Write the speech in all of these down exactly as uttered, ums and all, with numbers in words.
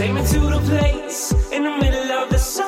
Take me to the place in the middle of the sun.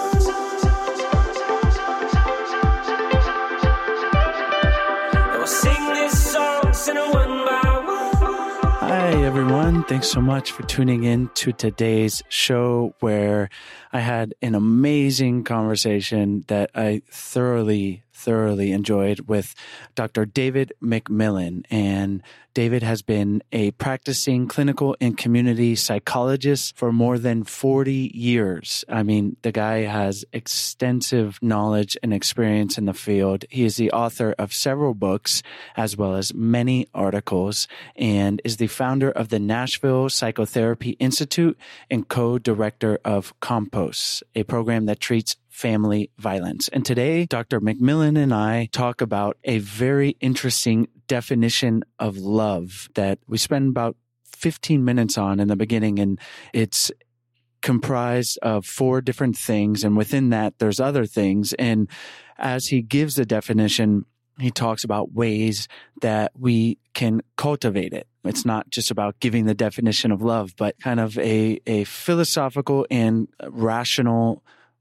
And we'll sing this song, sing it one by one. Hi, everyone. Thanks so much for tuning in to today's show, where I had an amazing conversation that I thoroughly, thoroughly enjoyed with Doctor David McMillan. And David has been a practicing clinical and community psychologist for more than forty years. I mean, the guy has extensive knowledge and experience in the field. He is the author of several books, as well as many articles, and is the founder of the Nashville Psychotherapy Institute and co-director of Compos, a program that treats family violence. And today, Doctor McMillan and I talk about a very interesting definition of love that we spend about fifteen minutes on in the beginning. And it's comprised of four different things. And within that, there's other things. And as he gives the definition, he talks about ways that we can cultivate it. It's not just about giving the definition of love, but kind of a, a philosophical and rational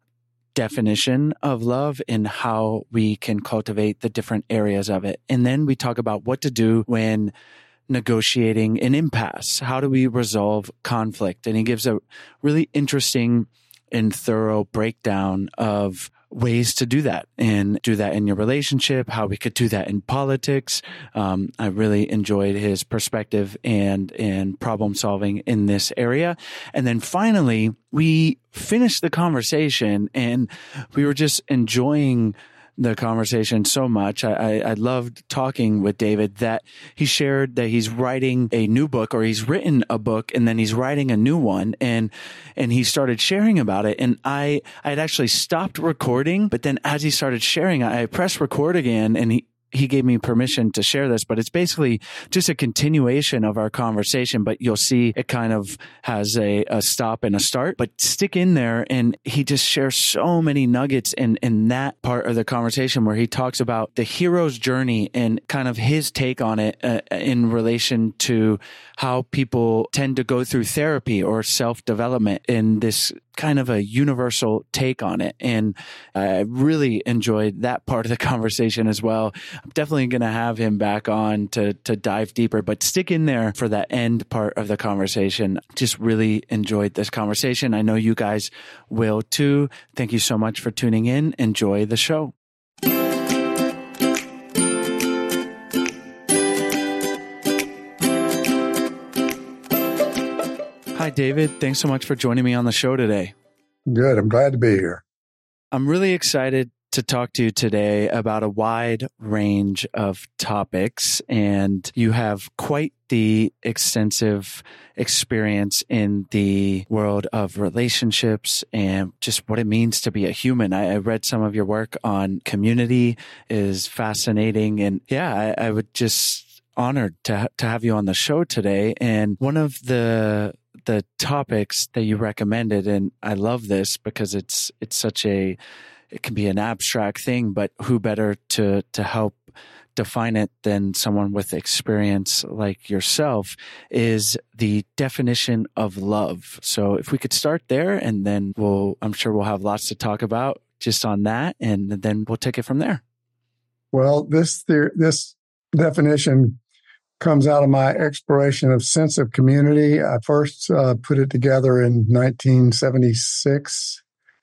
definition of love and how we can cultivate the different areas of it. And then we talk about what to do when negotiating an impasse. How do we resolve conflict? And he gives a really interesting and thorough breakdown of ways to do that, and do that in your relationship, how we could do that in politics. Um, I really enjoyed his perspective and, and problem solving in this area. And then finally, we finished the conversation and we were just enjoying the conversation so much. I, I, I loved talking with David that he shared that he's writing a new book, or he's written a book and then he's writing a new one, and and he started sharing about it. And I I had actually stopped recording, but then as he started sharing, I pressed record again, and he he gave me permission to share this, but it's basically just a continuation of our conversation, but you'll see it kind of has a, a stop and a start, but stick in there. And he just shares so many nuggets in, in that part of the conversation where he talks about the hero's journey and kind of his take on it uh, in relation to how people tend to go through therapy or self-development, in this kind of a universal take on it. And I really enjoyed that part of the conversation as well. I'm definitely going to have him back on to, to dive deeper, but stick in there for that end part of the conversation. Just really enjoyed this conversation. I know you guys will too. Thank you so much for tuning in. Enjoy the show. Hi, David. Thanks so much for joining me on the show today. Good. I'm glad to be here. I'm really excited to talk to you today about a wide range of topics, and you have quite the extensive experience in the world of relationships and just what it means to be a human. I, I read some of your work on community, is fascinating, and yeah, I, I would just honored to ha- to have you on the show today. And one of the the topics that you recommended, and I love this because it's it's such a it can be an abstract thing, but who better to to help define it than someone with experience like yourself, is the definition of love. So if we could start there, and then we'll I'm sure we'll have lots to talk about just on that, and then we'll take it from there. Well, this theory, this definition comes out of my exploration of sense of community. I first uh, put it together in nineteen seventy-six,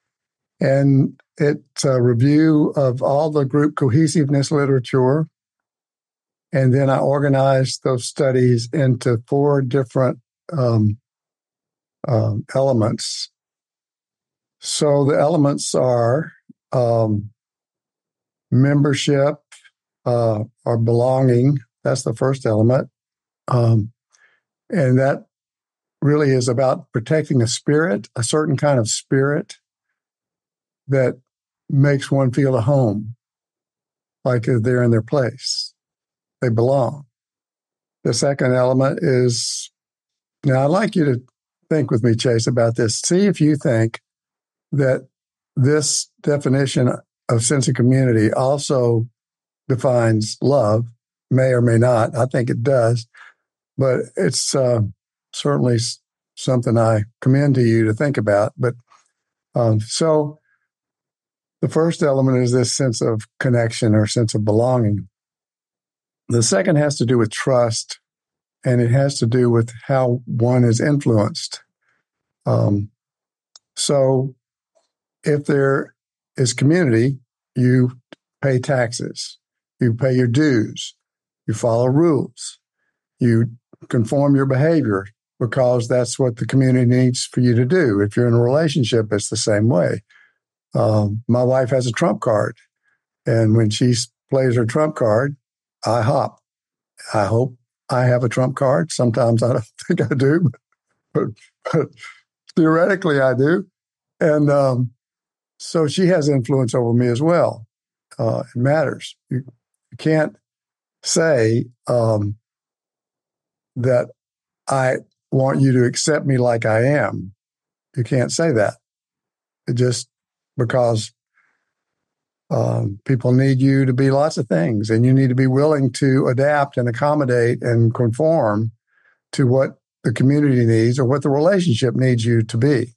and it's a review of all the group cohesiveness literature. And then I organized those studies into four different um, um, elements. So the elements are um, membership uh, or belonging. That's the first element. Um, and that really is about protecting a spirit, a certain kind of spirit that makes one feel at home, like they're in their place. They belong. The second element is, now I'd like you to think with me, Chase, about this. See if you think that this definition of sense of community also defines love. May or may not. I think it does, but it's uh, certainly something I commend to you to think about. But um, so the first element is this sense of connection or sense of belonging. The second has to do with trust, and it has to do with how one is influenced. Um, so if there is community, you pay taxes, you pay your dues, you follow rules, you conform your behavior because that's what the community needs for you to do. If you're in a relationship, it's the same way. Um, my wife has a trump card, and when she plays her trump card, I hop. I hope I have a trump card. Sometimes I don't think I do, but, but theoretically I do. And um, so she has influence over me as well. Uh, it matters. You, you can't say um, that I want you to accept me like I am. You can't say that. It just because um, people need you to be lots of things, and you need to be willing to adapt and accommodate and conform to what the community needs or what the relationship needs you to be.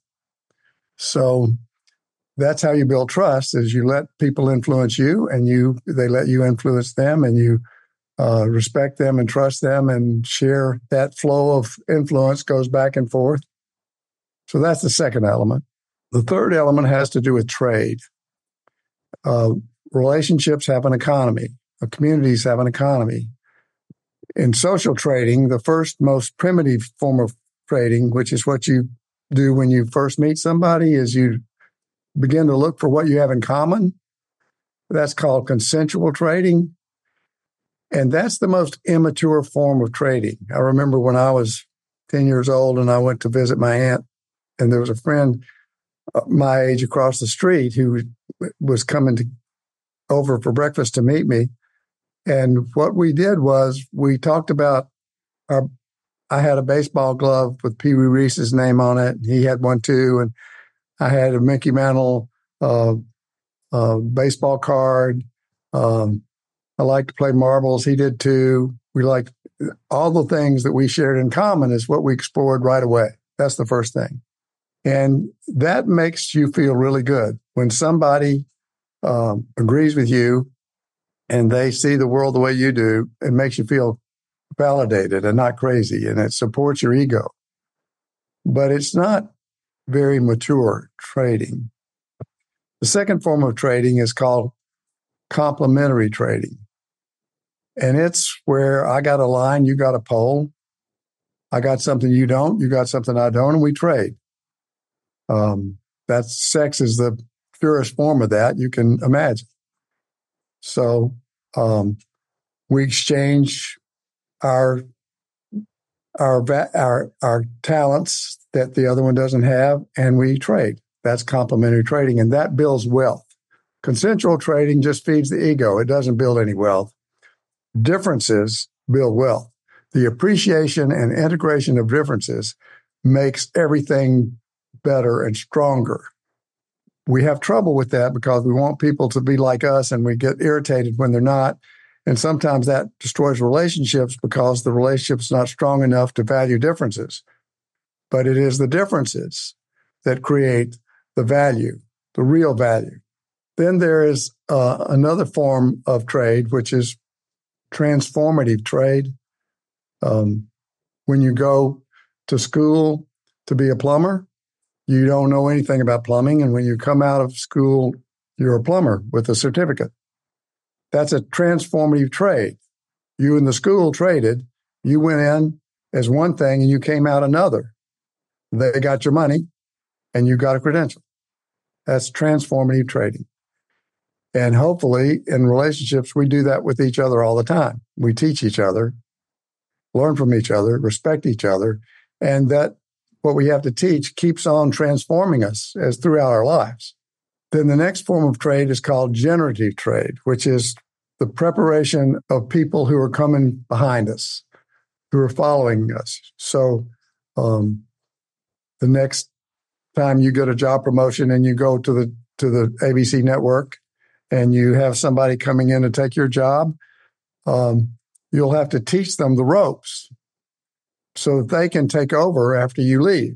So that's how you build trust, is you let people influence you, and you they let you influence them, and you uh, respect them and trust them and share that flow of influence goes back and forth. So that's the second element. The third element has to do with trade. Uh, relationships have an economy. Uh, communities have an economy. In social trading, the first most primitive form of trading, which is what you do when you first meet somebody, is you begin to look for what you have in common. That's called consensual trading. And that's the most immature form of trading. I remember when I was ten years old and I went to visit my aunt, and there was a friend my age across the street who was coming to, over for breakfast to meet me. And what we did was we talked about our, I had a baseball glove with Pee Wee Reese's name on it. He had one too. And I had a Mickey Mantle uh, uh, baseball card. Um, I liked to play marbles. He did too. We liked all the things that we shared in common is what we explored right away. That's the first thing. And that makes you feel really good. When somebody um, agrees with you and they see the world the way you do, it makes you feel validated and not crazy, and it supports your ego. But it's not very mature trading. The second form of trading is called complementary trading. And it's where I got a line, you got a pole. I got something you don't, you got something I don't, and we trade. Um, that's sex is the purest form of that you can imagine. So um, we exchange our our our our talents that the other one doesn't have, and we trade. That's complementary trading, and that builds wealth. Consensual trading just feeds the ego. It doesn't build any wealth. Differences build wealth. The appreciation and integration of differences makes everything better and stronger. We have trouble with that because we want people to be like us, and we get irritated when they're not. And sometimes that destroys relationships because the relationship's not strong enough to value differences. But it is the differences that create the value, the real value. Then there is uh, another form of trade, which is transformative trade. Um, when you go to school to be a plumber, you don't know anything about plumbing. And when you come out of school, you're a plumber with a certificate. That's a transformative trade. You and the school traded. You went in as one thing and you came out another. They got your money and you got a credential. That's transformative trading. And hopefully in relationships, we do that with each other all the time. We teach each other, learn from each other, respect each other, and that what we have to teach keeps on transforming us as throughout our lives. Then the next form of trade is called generative trade, which is the preparation of people who are coming behind us, who are following us. So um, the next time you get a job promotion and you go to the to the A B C network and you have somebody coming in to take your job, um, you'll have to teach them the ropes so that they can take over after you leave.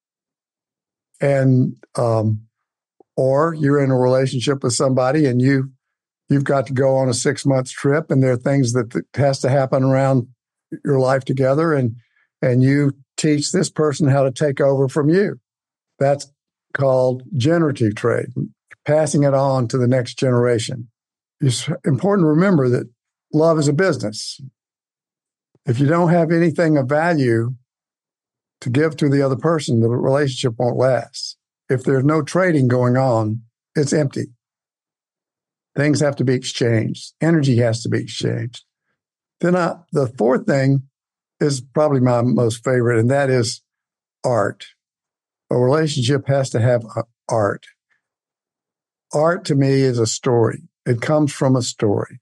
And, um, or you're in a relationship with somebody and you, you've got to go on a six month trip and there are things that, that has to happen around your life together. And, and you teach this person how to take over from you. That's called generative trade, passing it on to the next generation. It's important to remember that love is a business. If you don't have anything of value to give to the other person, the relationship won't last. If there's no trading going on, it's empty. Things have to be exchanged. Energy has to be exchanged. Then I, the fourth thing is probably my most favorite, and that is art. A relationship has to have art. Art to me is a story. It comes from a story.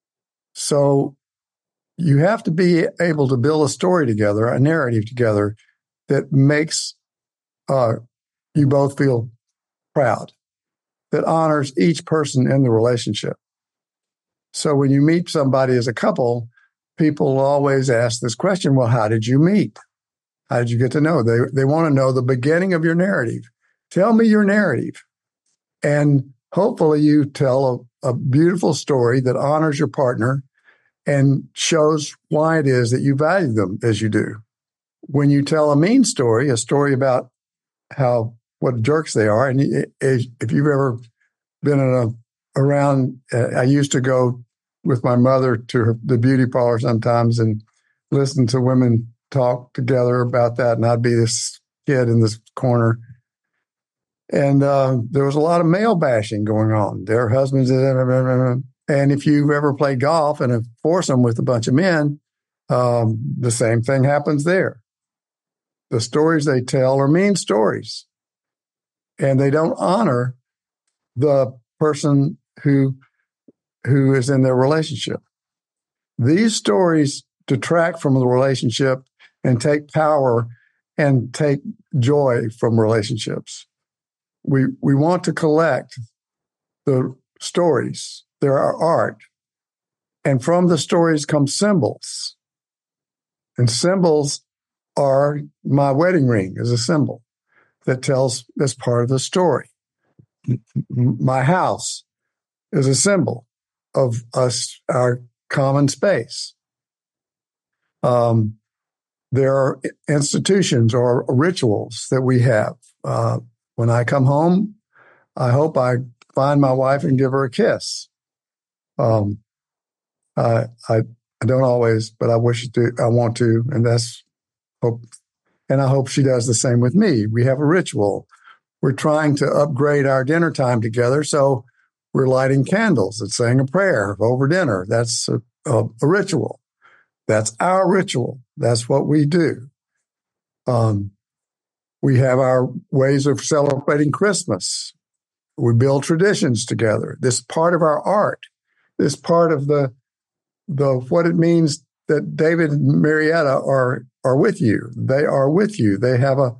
So you have to be able to build a story together, a narrative together that makes uh, you both feel proud, that honors each person in the relationship. So when you meet somebody as a couple, people always ask this question, well, how did you meet? How did you get to know? They they want to know the beginning of your narrative. Tell me your narrative. And hopefully you tell a, a beautiful story that honors your partner and shows why it is that you value them as you do. When you tell a mean story, a story about how what jerks they are, and if you've ever been in a around, uh, I used to go with my mother to her, the beauty parlor sometimes and listen to women talk together about that, and I'd be this kid in this corner. And uh, there was a lot of male bashing going on. Their husbands, and if you've ever played golf and a foursome with a bunch of men, um, the same thing happens there. The stories they tell are mean stories, and they don't honor the person who who is in their relationship. These stories detract from the relationship and take power and take joy from relationships. We we want to collect the stories. They're our art. And from the stories come symbols. And symbols are, my wedding ring is a symbol that tells, that's part of the story. My house is a symbol of us, our common space. Um, there are institutions or rituals that we have. Uh, when I come home, I hope I find my wife and give her a kiss. Um, I, I, I don't always, but I wish to, I want to, and that's hope. And I hope she does the same with me. We have a ritual. We're trying to upgrade our dinner time together, so we're lighting candles and saying a prayer over dinner. That's a, a, a ritual. That's our ritual. That's what we do. Um, we have our ways of celebrating Christmas. We build traditions together. This is part of our art. This is part of the the what it means that David and Marietta are are with you. They are with you. They have a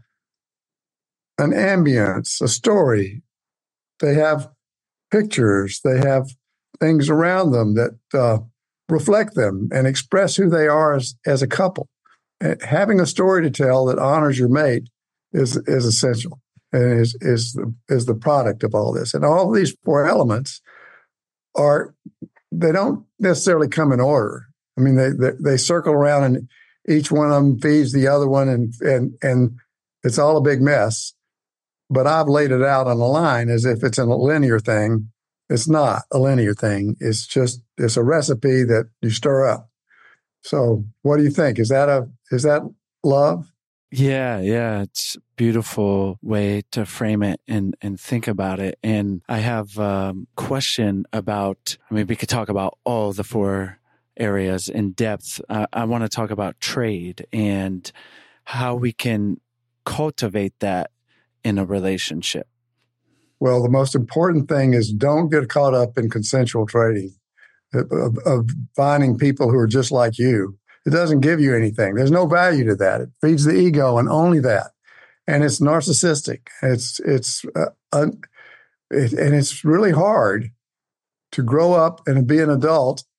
an ambience, a story. They have pictures. They have things around them that uh, reflect them and express who they are as, as a couple. And having a story to tell that honors your mate is is essential and is is the, is the product of all this. And all of these four elements are, they don't necessarily come in order. I mean, they they, they circle around and each one of them feeds the other one, and and and it's all a big mess. But I've laid it out on a line as if it's a linear thing. It's not a linear thing. It's just, it's a recipe that you stir up. So what do you think? Is that a, is that love? Yeah, yeah. It's a beautiful way to frame it and, and think about it. And I have a question about, I mean, we could talk about all the four areas in depth. Uh, I want to talk about trade and how we can cultivate that in a relationship. Well, the most important thing is don't get caught up in consensual trading, of, of finding people who are just like you. It doesn't give you anything. There's no value to that. It feeds the ego and only that. And it's narcissistic. It's, it's, uh, un, it, and it's really hard to grow up and be an adult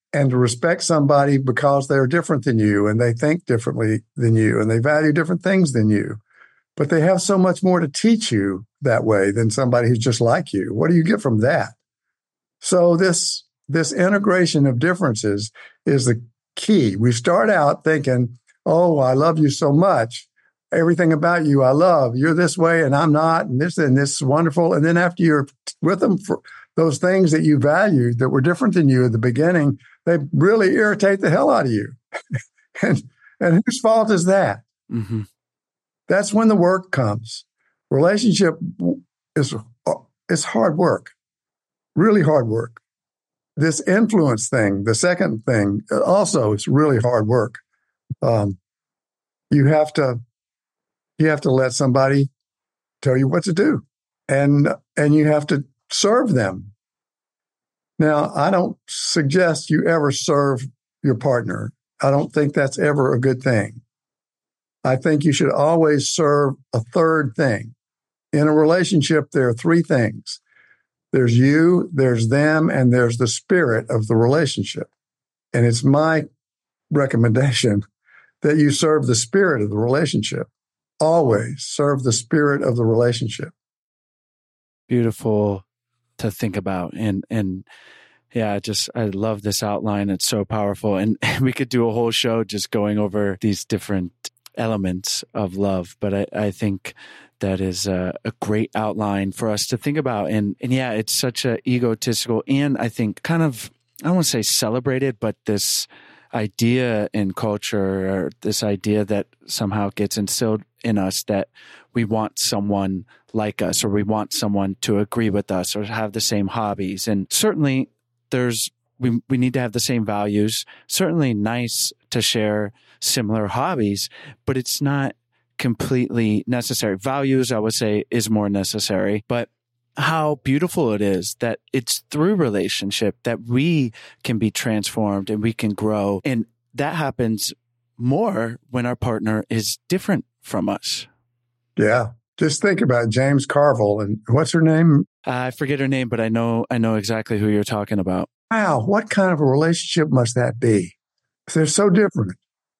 and to respect somebody because they're different than you and they think differently than you and they value different things than you. But they have so much more to teach you that way than somebody who's just like you. What do you get from that? So this, this integration of differences is the key. We start out thinking, oh, I love you so much. Everything about you, I love. You're this way and I'm not, and this and this is wonderful. And then after you're with them for those things that you valued that were different than you at the beginning, they really irritate the hell out of you. and and whose fault is that? Mm-hmm. That's when the work comes. Relationship is it's hard work, really hard work. This influence thing, the second thing, also is really hard work. Um, you have to you have to let somebody tell you what to do, and and you have to serve them. Now, I don't suggest you ever serve your partner. I don't think that's ever a good thing. I think you should always serve a third thing. In a relationship, there are three things. There's you, there's them, and there's the spirit of the relationship. And it's my recommendation that you serve the spirit of the relationship. Always serve the spirit of the relationship. Beautiful to think about. And, and yeah, just, I love this outline. It's so powerful. And we could do a whole show just going over these different elements of love. But I, I think that is a, a great outline for us to think about. And, and yeah, it's such a egotistical and I think kind of, I don't want to say celebrated, but this idea in culture, or this idea that somehow gets instilled in us that we want someone like us, or we want someone to agree with us or have the same hobbies. And certainly there's, we, we need to have the same values. Certainly nice to share similar hobbies, but it's not completely necessary. Values, I would say, is more necessary, but how beautiful it is that it's through relationship that we can be transformed and we can grow. And that happens more when our partner is different from us. Yeah. Just think about James Carville and what's her name? I forget her name, but I know, I know exactly who you're talking about. Wow. What kind of a relationship must that be? They're so different.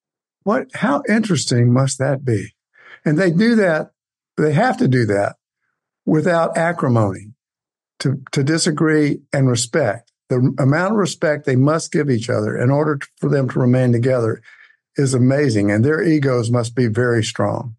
What, how interesting must that be? And they do that. They have to do that without acrimony, to, to disagree and respect. The amount of respect they must give each other in order to, for them to remain together is amazing. And their egos must be very strong.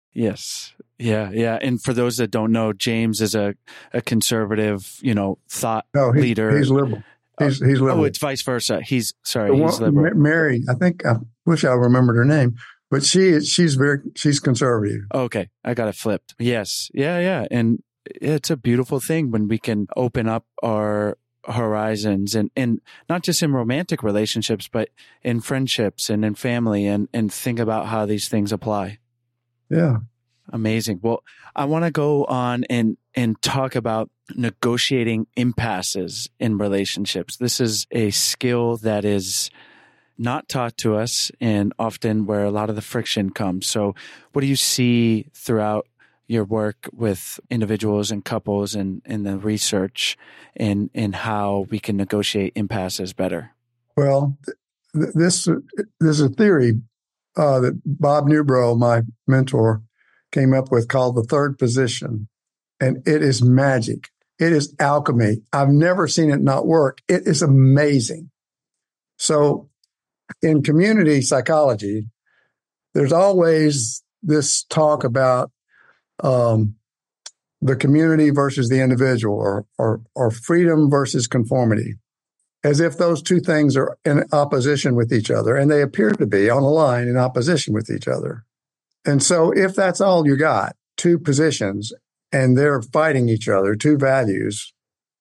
Yes. Yeah. Yeah. And for those that don't know, James is a, a conservative, you know, thought no, he, leader. He's liberal. He's, he's liberal. Oh, it's vice versa. He's, sorry, the he's one, liberal. Mary, I think, I wish I remembered her name, but she, she's very, she's conservative. Okay. I got it flipped. Yes. Yeah. Yeah. And it's a beautiful thing when we can open up our horizons and, and not just in romantic relationships, but in friendships and in family and, and think about how these things apply. Yeah. Amazing. Well, I want to go on and, and talk about negotiating impasses in relationships. This is a skill that is not taught to us and often where a lot of the friction comes. So what do you see throughout your work with individuals and couples and in the research and, and how we can negotiate impasses better? Well, th- this, there's a theory uh, that Bob Newbrough, my mentor, came up with called the third position. And it is magic. It is alchemy. I've never seen it not work. It is amazing. So in community psychology, there's always this talk about um, the community versus the individual, or, or, or freedom versus conformity, as if those two things are in opposition with each other. And they appear to be on a line in opposition with each other. And so if that's all you got, two positions, and they're fighting each other, two values,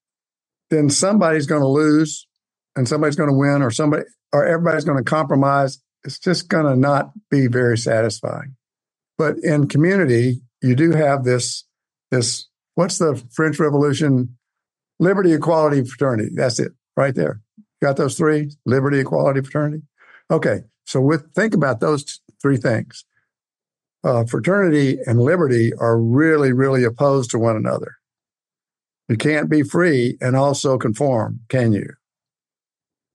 then somebody's going to lose and somebody's going to win, or somebody, or everybody's going to compromise. It's just going to not be very satisfying. But in community, you do have this, this, what's the French Revolution? Liberty, equality, fraternity. That's it right there. Got those three? Liberty, equality, fraternity. Okay. So with, think about those t- three things. Uh, fraternity and liberty are really, really opposed to one another. You can't be free and also conform, can you?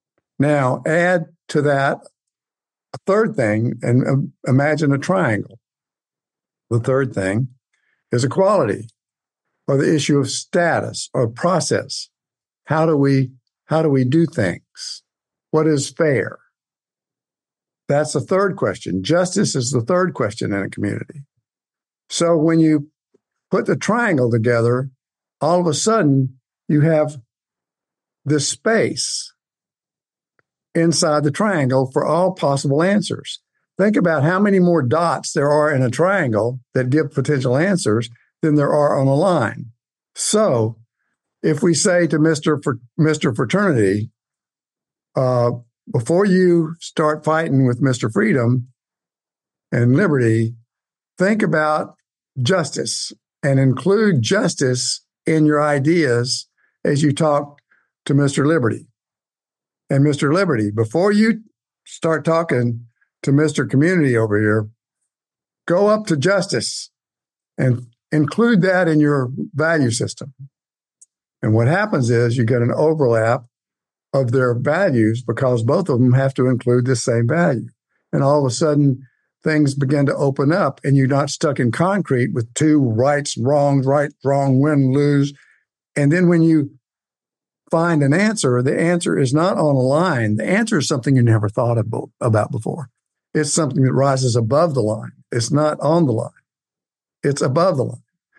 Now, add to that a third thing, and um, imagine a triangle. The third thing is equality, or the issue of status or process. How do we how do we do things? What is fair? That's the third question. Justice is the third question in a community. So when you put the triangle together, all of a sudden you have this space inside the triangle for all possible answers. Think about how many more dots there are in a triangle that give potential answers than there are on a line. So if we say to Mister Fr- Mister Fraternity, uh, before you start fighting with Mister Freedom and Liberty, think about justice and include justice in your ideas as you talk to Mister Liberty. And Mister Liberty, before you start talking to Mister Community over here, go up to justice and include that in your value system. And what happens is you get an overlap of their values because both of them have to include the same value. And all of a sudden, things begin to open up and you're not stuck in concrete with two rights, wrongs, right, wrong, win, lose. And then when you find an answer, the answer is not on a line. The answer is something you never thought about before. It's something that rises above the line. It's not on the line. It's above the line.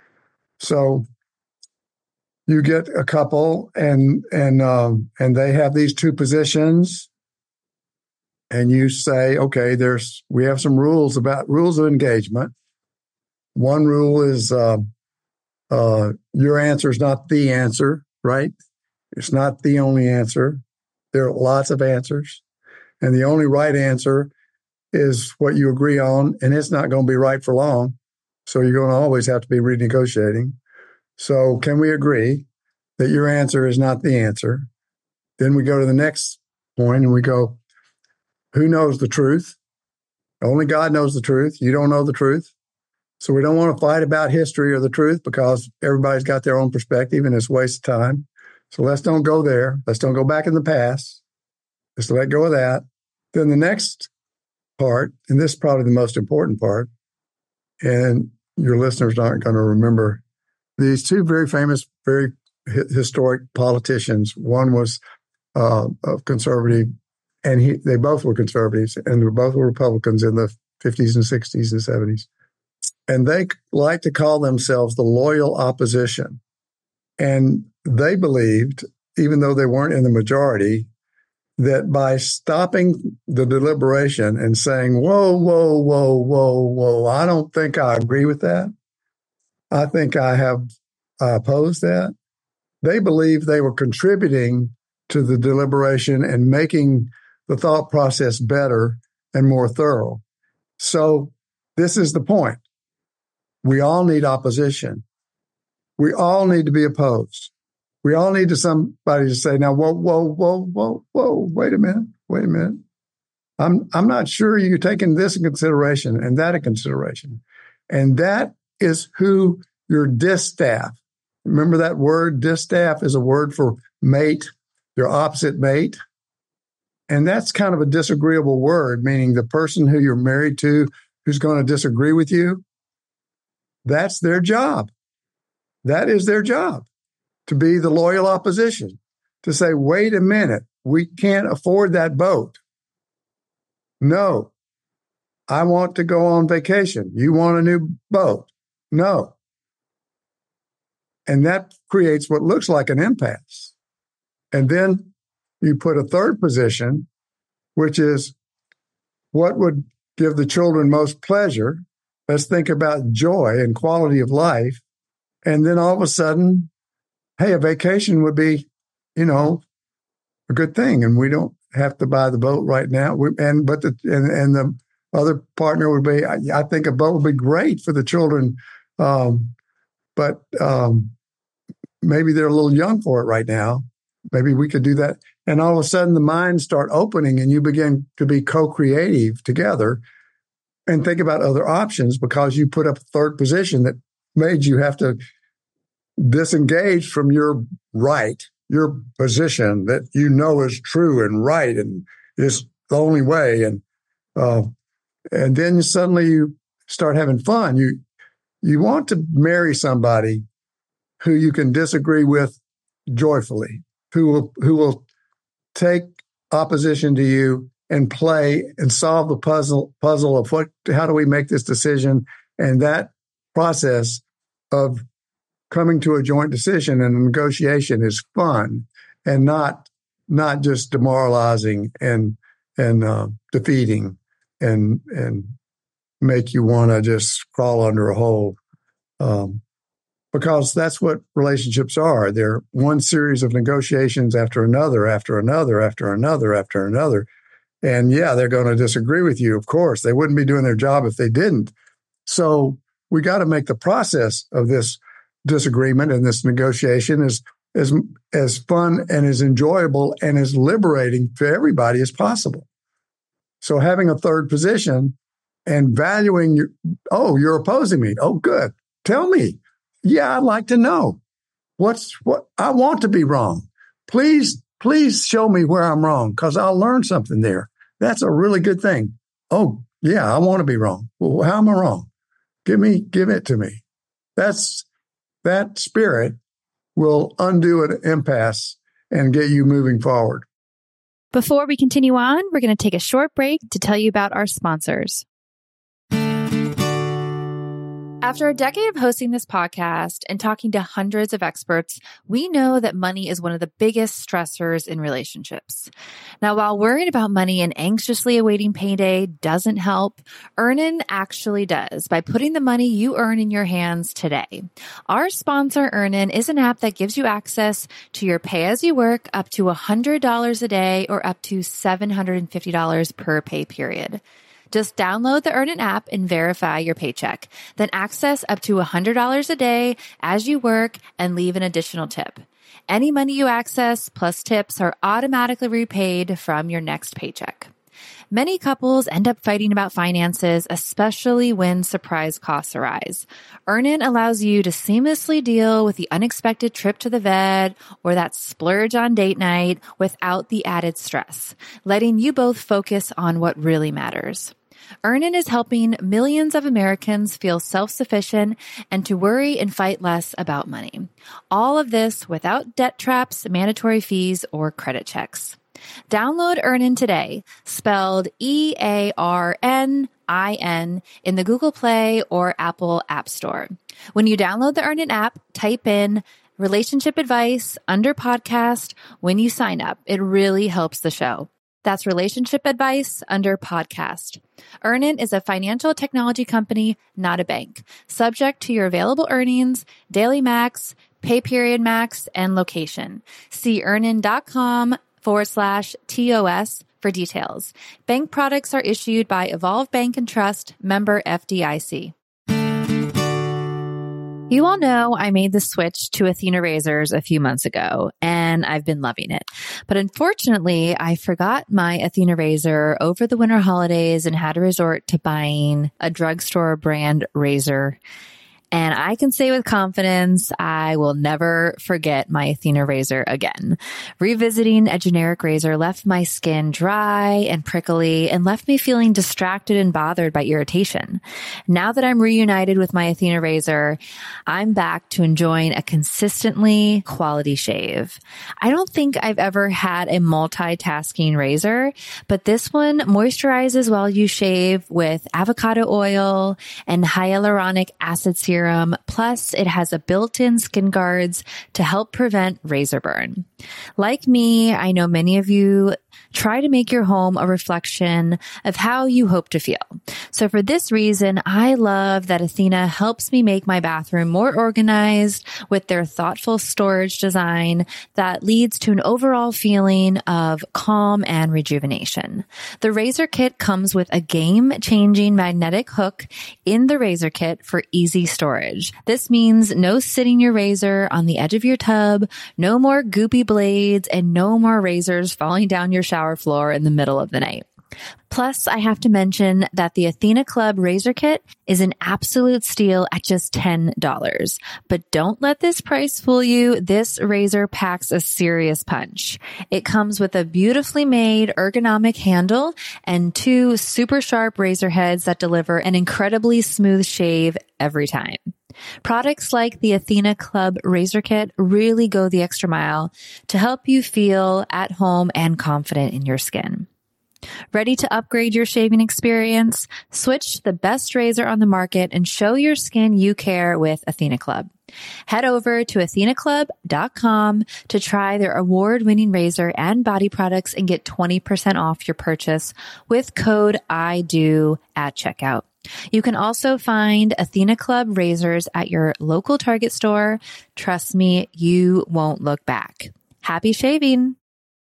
So you get a couple and and um, and they have these two positions, and you say, okay, there's we have some rules about rules of engagement. One rule is uh, uh, your answer is not the answer, right? It's not the only answer. There are lots of answers, and the only right answer is what you agree on, and it's not going to be right for long. So you're going to always have to be renegotiating. So can we agree that your answer is not the answer? Then we go to the next point and we go, who knows the truth? Only God knows the truth. You don't know the truth. So we don't want to fight about history or the truth because everybody's got their own perspective and it's a waste of time. So let's don't go there. Let's don't go back in the past. Just let go of that. Then the next part, and this is probably the most important part, and your listeners aren't going to remember these two very famous, very historic politicians. One was uh, a conservative, and he, they both were conservatives, and they both were Republicans in the fifties and sixties and seventies. And they like to call themselves the loyal opposition. And they believed, even though they weren't in the majority, that by stopping the deliberation and saying, whoa, whoa, whoa, whoa, whoa, I don't think I agree with that. I think I have I oppose that. They believed they were contributing to the deliberation and making the thought process better and more thorough. So this is the point. We all need opposition. We all need to be opposed. We all need to somebody to say, now, whoa, whoa, whoa, whoa, whoa, wait a minute, wait a minute. I'm I'm not sure you're taking this in consideration and that in consideration. And that is who your distaff. Remember that word? Distaff is a word for mate, your opposite mate. And that's kind of a disagreeable word, meaning the person who you're married to who's going to disagree with you. That's their job. That is their job, to be the loyal opposition, to say, wait a minute, we can't afford that boat. No, I want to go on vacation. You want a new boat? No. And that creates what looks like an impasse. And then you put a third position, which is what would give the children most pleasure. Let's think about joy and quality of life. And then all of a sudden, hey, a vacation would be, you know, a good thing. And we don't have to buy the boat right now. We, and but the and, and the other partner would be, I, I think a boat would be great for the children. Um, but um, maybe they're a little young for it right now. Maybe we could do that. And all of a sudden the minds start opening and you begin to be co-creative together and think about other options because you put up a third position that made you have to disengage from your right your position that you know is true and right and is the only way. And uh, and then suddenly you start having fun. You you want to marry somebody who you can disagree with joyfully, who will who will take opposition to you and play and solve the puzzle puzzle of what how do we make this decision, and that process of coming to a joint decision and a negotiation is fun and not not just demoralizing and and uh, defeating and and make you want to just crawl under a hole. Um, because that's what relationships are. They're one series of negotiations after another, after another, after another, after another. And yeah, they're going to disagree with you. Of course, they wouldn't be doing their job if they didn't. So we got to make the process of this disagreement and this negotiation as, as, as fun and as enjoyable and as liberating to everybody as possible. So having a third position and valuing your, oh, you're opposing me. Oh, good. Tell me. Yeah, I'd like to know. What's what I want to be wrong. Please, please show me where I'm wrong because I'll learn something there. That's a really good thing. Oh, yeah, I want to be wrong. Well, how am I wrong? Give me, give it to me. That's that spirit will undo an impasse and get you moving forward. Before we continue on, we're going to take a short break to tell you about our sponsors. After a decade of hosting this podcast and talking to hundreds of experts, we know that money is one of the biggest stressors in relationships. Now, while worrying about money and anxiously awaiting payday doesn't help, Earnin actually does by putting the money you earn in your hands today. Our sponsor, Earnin, is an app that gives you access to your pay-as-you-work up to one hundred dollars a day or up to seven hundred fifty dollars per pay period. Just download the Earnin app and verify your paycheck. Then access up to one hundred dollars a day as you work and leave an additional tip. Any money you access plus tips are automatically repaid from your next paycheck. Many couples end up fighting about finances, especially when surprise costs arise. Earnin allows you to seamlessly deal with the unexpected trip to the vet or that splurge on date night without the added stress, letting you both focus on what really matters. Earnin is helping millions of Americans feel self-sufficient and to worry and fight less about money. All of this without debt traps, mandatory fees, or credit checks. Download Earnin today, spelled E A R N I N, in the Google Play or Apple App Store. When you download the Earnin app, type in relationship advice under podcast when you sign up. It really helps the show. That's relationship advice under podcast. Earnin is a financial technology company, not a bank. Subject to your available earnings, daily max, pay period max, and location. See earnin.com forward slash TOS for details. Bank products are issued by Evolve Bank and Trust, member F D I C. You all know I made the switch to Athena razors a few months ago, and I've been loving it. But unfortunately, I forgot my Athena razor over the winter holidays and had to resort to buying a drugstore brand razor. And I can say with confidence, I will never forget my Athena razor again. Revisiting a generic razor left my skin dry and prickly and left me feeling distracted and bothered by irritation. Now that I'm reunited with my Athena razor, I'm back to enjoying a consistently quality shave. I don't think I've ever had a multitasking razor, but this one moisturizes while you shave with avocado oil and hyaluronic acid serum. Plus, it has a built-in skin guards to help prevent razor burn. Like me, I know many of you try to make your home a reflection of how you hope to feel. So for this reason, I love that Athena helps me make my bathroom more organized with their thoughtful storage design that leads to an overall feeling of calm and rejuvenation. The razor kit comes with a game-changing magnetic hook in the razor kit for easy storage. This means no sitting your razor on the edge of your tub, no more goopy blades, and no more razors falling down your shower floor in the middle of the night. Plus, I have to mention that the Athena Club Razor Kit is an absolute steal at just ten dollars. But don't let this price fool you. This razor packs a serious punch. It comes with a beautifully made ergonomic handle and two super sharp razor heads that deliver an incredibly smooth shave every time. Products like the Athena Club Razor Kit really go the extra mile to help you feel at home and confident in your skin. Ready to upgrade your shaving experience? Switch to the best razor on the market and show your skin you care with Athena Club. Head over to athena club dot com to try their award-winning razor and body products and get twenty percent off your purchase with code I do at checkout. You can also find Athena Club razors at your local Target store. Trust me, you won't look back. Happy shaving!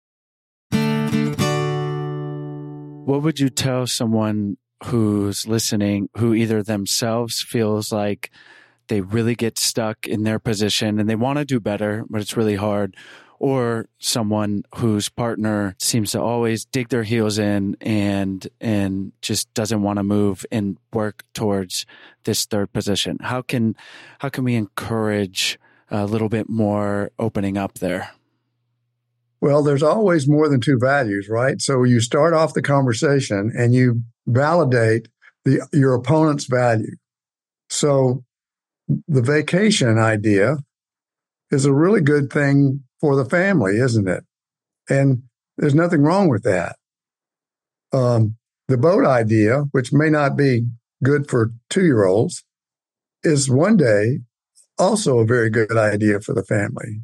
What would you tell someone who's listening, who either themselves feels like they really get stuck in their position and they want to do better, but it's really hard, or someone whose partner seems to always dig their heels in and and just doesn't want to move and work towards this third position? How can how can we encourage a little bit more opening up there? Well, there's always more than two values, right? So you start off the conversation and you validate the your opponent's value. So the vacation idea is a really good thing for the family, isn't it? And there's nothing wrong with that. Um, the boat idea, which may not be good for two-year-olds, is one day also a very good idea for the family.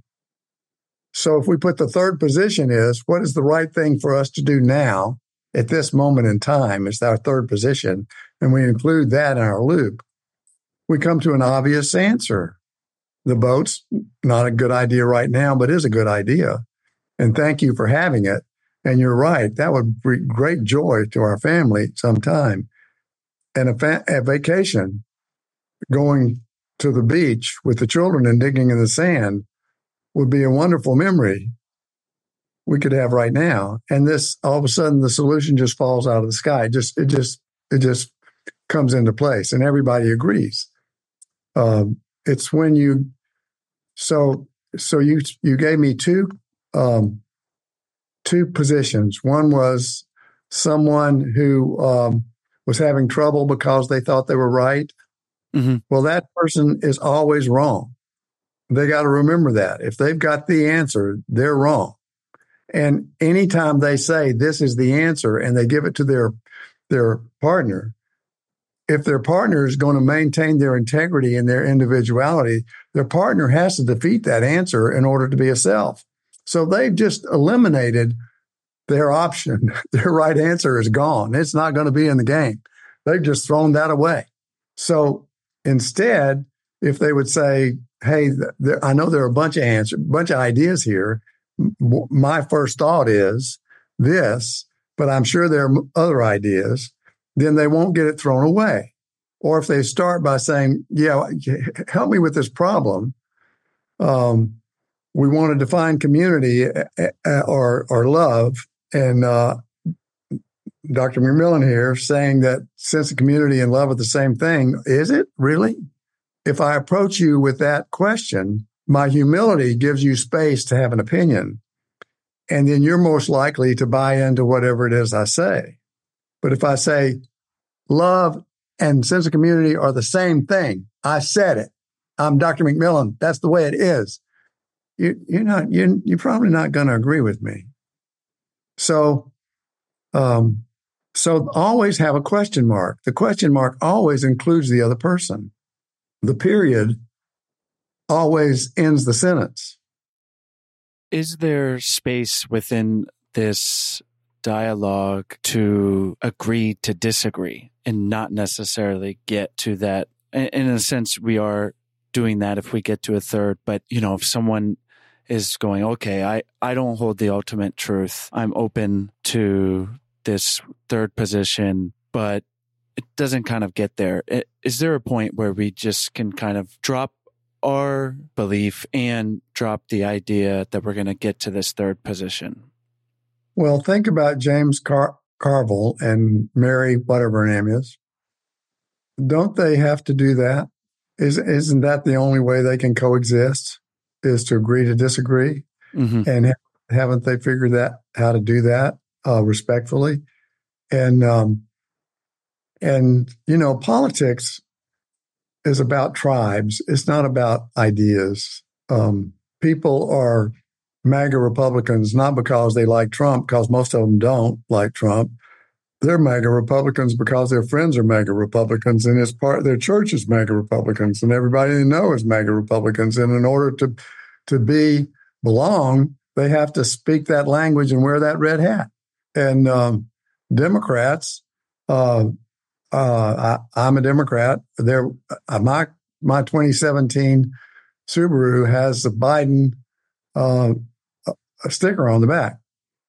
So if we put the third position is, what is the right thing for us to do now at this moment in time is our third position, and we include that in our loop, we come to an obvious answer. The boat's not a good idea right now, but is a good idea. And thank you for having it. And you're right, that would bring great joy to our family sometime. And a, fa- a vacation, going to the beach with the children and digging in the sand, would be a wonderful memory we could have right now. And this, all of a sudden, the solution just falls out of the sky. It just, it just, it just comes into place, and everybody agrees. Um, it's when you, so, so you, you gave me two, um, two positions. One was someone who um, was having trouble because they thought they were right. Mm-hmm. Well, that person is always wrong. They got to remember that. If they've got the answer, they're wrong. And anytime they say this is the answer and they give it to their their partner, if their partner is going to maintain their integrity and their individuality, their partner has to defeat that answer in order to be a self. So they've just eliminated their option. Their right answer is gone. It's not going to be in the game. They've just thrown that away. So instead, if they would say, hey, there, I know there are a bunch of answers, bunch of ideas here. M- my first thought is this, but I'm sure there are other ideas. Then they won't get it thrown away. Or if they start by saying, yeah, help me with this problem. Um, we want to define community or, or love. And uh, Doctor McMillan here saying that sense of community and love are the same thing. Is it really? If I approach you with that question, my humility gives you space to have an opinion. And then you're most likely to buy into whatever it is I say. But if I say love and sense of community are the same thing, I said it. I'm Doctor McMillan. That's the way it is. You, you're not. You're, you're probably not going to agree with me. So, um, so always have a question mark. The question mark always includes the other person. The period always ends the sentence. Is there space within this dialogue to agree to disagree and not necessarily get to that? In a sense, we are doing that if we get to a third. But, you know, if someone is going, okay, I, I don't hold the ultimate truth. I'm open to this third position, but it doesn't kind of get there. Is there a point where we just can kind of drop our belief and drop the idea that we're going to get to this third position? Well, think about James Car- Carville and marry whatever her name is, don't they have to do that? Is, isn't that the only way they can coexist, is to agree to disagree? Mm-hmm. And ha- haven't they figured that how to do that uh, respectfully? And, um, and, you know, politics is about tribes. It's not about ideas. Um, people are MAGA Republicans, not because they like Trump, because most of them don't like Trump. They're MAGA Republicans because their friends are MAGA Republicans, and it's part of their church is MAGA Republicans, and everybody they know is MAGA Republicans. And in order to to be belong, they have to speak that language and wear that red hat. And um, Democrats, uh, uh, I, I'm a Democrat. They're, uh, my my twenty seventeen Subaru has the Biden uh, a sticker on the back.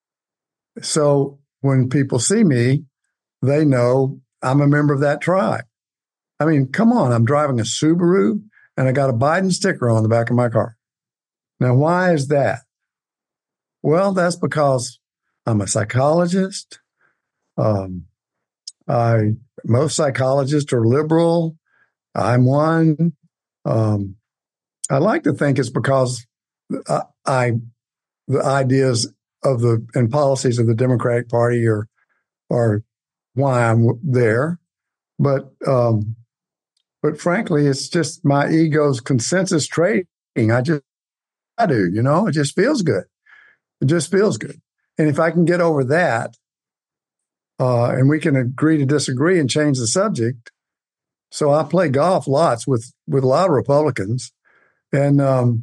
So when people see me, they know I'm a member of that tribe. I mean, come on, I'm driving a Subaru and I got a Biden sticker on the back of my car. Now, why is that? Well, that's because I'm a psychologist. Um, I most psychologists are liberal. I'm one. Um, I like to think it's because I, I the ideas of the and policies of the Democratic Party are are why I'm there. But um, but frankly, it's just my ego's consensus trading. I just I do, you know, it just feels good. It just feels good. And if I can get over that, uh, and we can agree to disagree and change the subject. So I play golf lots with with a lot of Republicans, and um,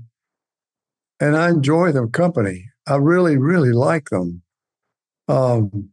and I enjoy their company. I really, really like them. Um,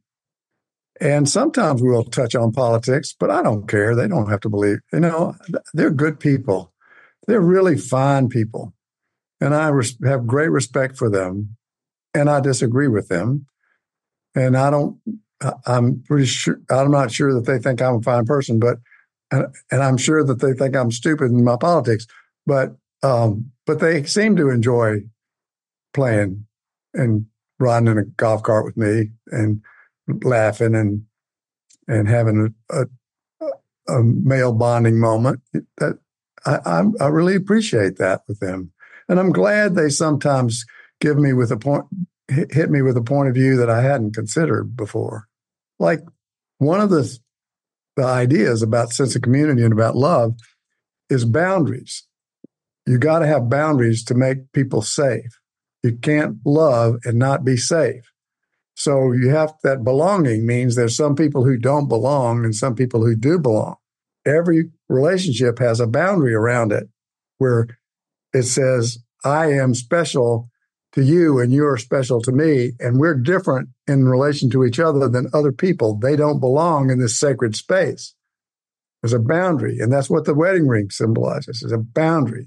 and sometimes we'll touch on politics, but I don't care. They don't have to believe. You know, they're good people. They're really fine people. And I res- have great respect for them. And I disagree with them. And I don't, I'm pretty sure, I'm not sure that they think I'm a fine person, but, and, and I'm sure that they think I'm stupid in my politics, but, um, but they seem to enjoy playing and riding in a golf cart with me and laughing and and having a, a, a male bonding moment. That I, I I really appreciate that with them, and I'm glad they sometimes give me with a point, hit me with a point of view that I hadn't considered before. Like one of the the ideas about sense of community and about love is boundaries. You got to have boundaries to make people safe. You can't love and not be safe. So you have that belonging means there's some people who don't belong and some people who do belong. Every relationship has a boundary around it where it says, I am special to you and you're special to me. And we're different in relation to each other than other people. They don't belong in this sacred space. There's a boundary. And that's what the wedding ring symbolizes, is a boundary.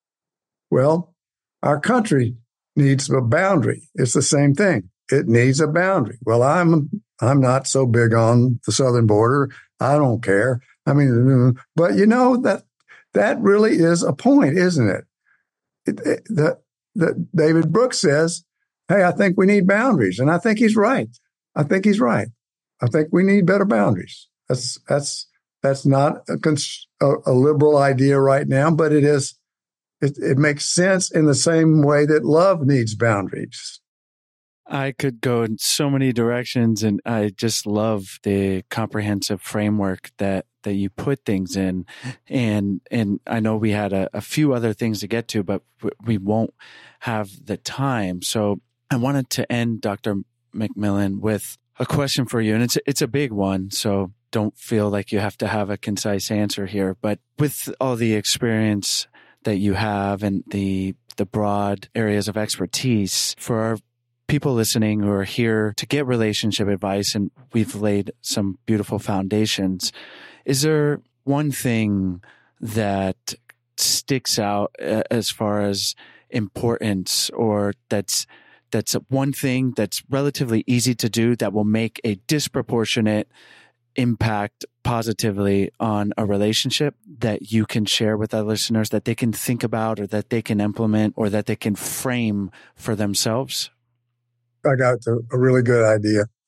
Well, our country needs a boundary. It's the same thing. It needs a boundary. Well, I'm I'm not so big on the southern border. I don't care. I mean, but you know that that really is a point, isn't it? it, it the, the David Brooks says, "Hey, I think we need boundaries," and I think he's right. I think he's right. I think we need better boundaries. That's that's that's not a, a, a liberal idea right now, but it is. It, it makes sense in the same way that love needs boundaries. I could go in so many directions, and I just love the comprehensive framework that, that you put things in. And and I know we had a, a few other things to get to, but we won't have the time. So I wanted to end, Doctor McMillan, with a question for you. And it's it's a big one, so don't feel like you have to have a concise answer here. But with all the experience that you have and the the broad areas of expertise, for our people listening who are here to get relationship advice, and we've laid some beautiful foundations, is there one thing that sticks out as far as importance, or that's that's one thing that's relatively easy to do that will make a disproportionate impact positively on a relationship that you can share with our listeners, that they can think about, or that they can implement, or that they can frame for themselves? I got a really good idea.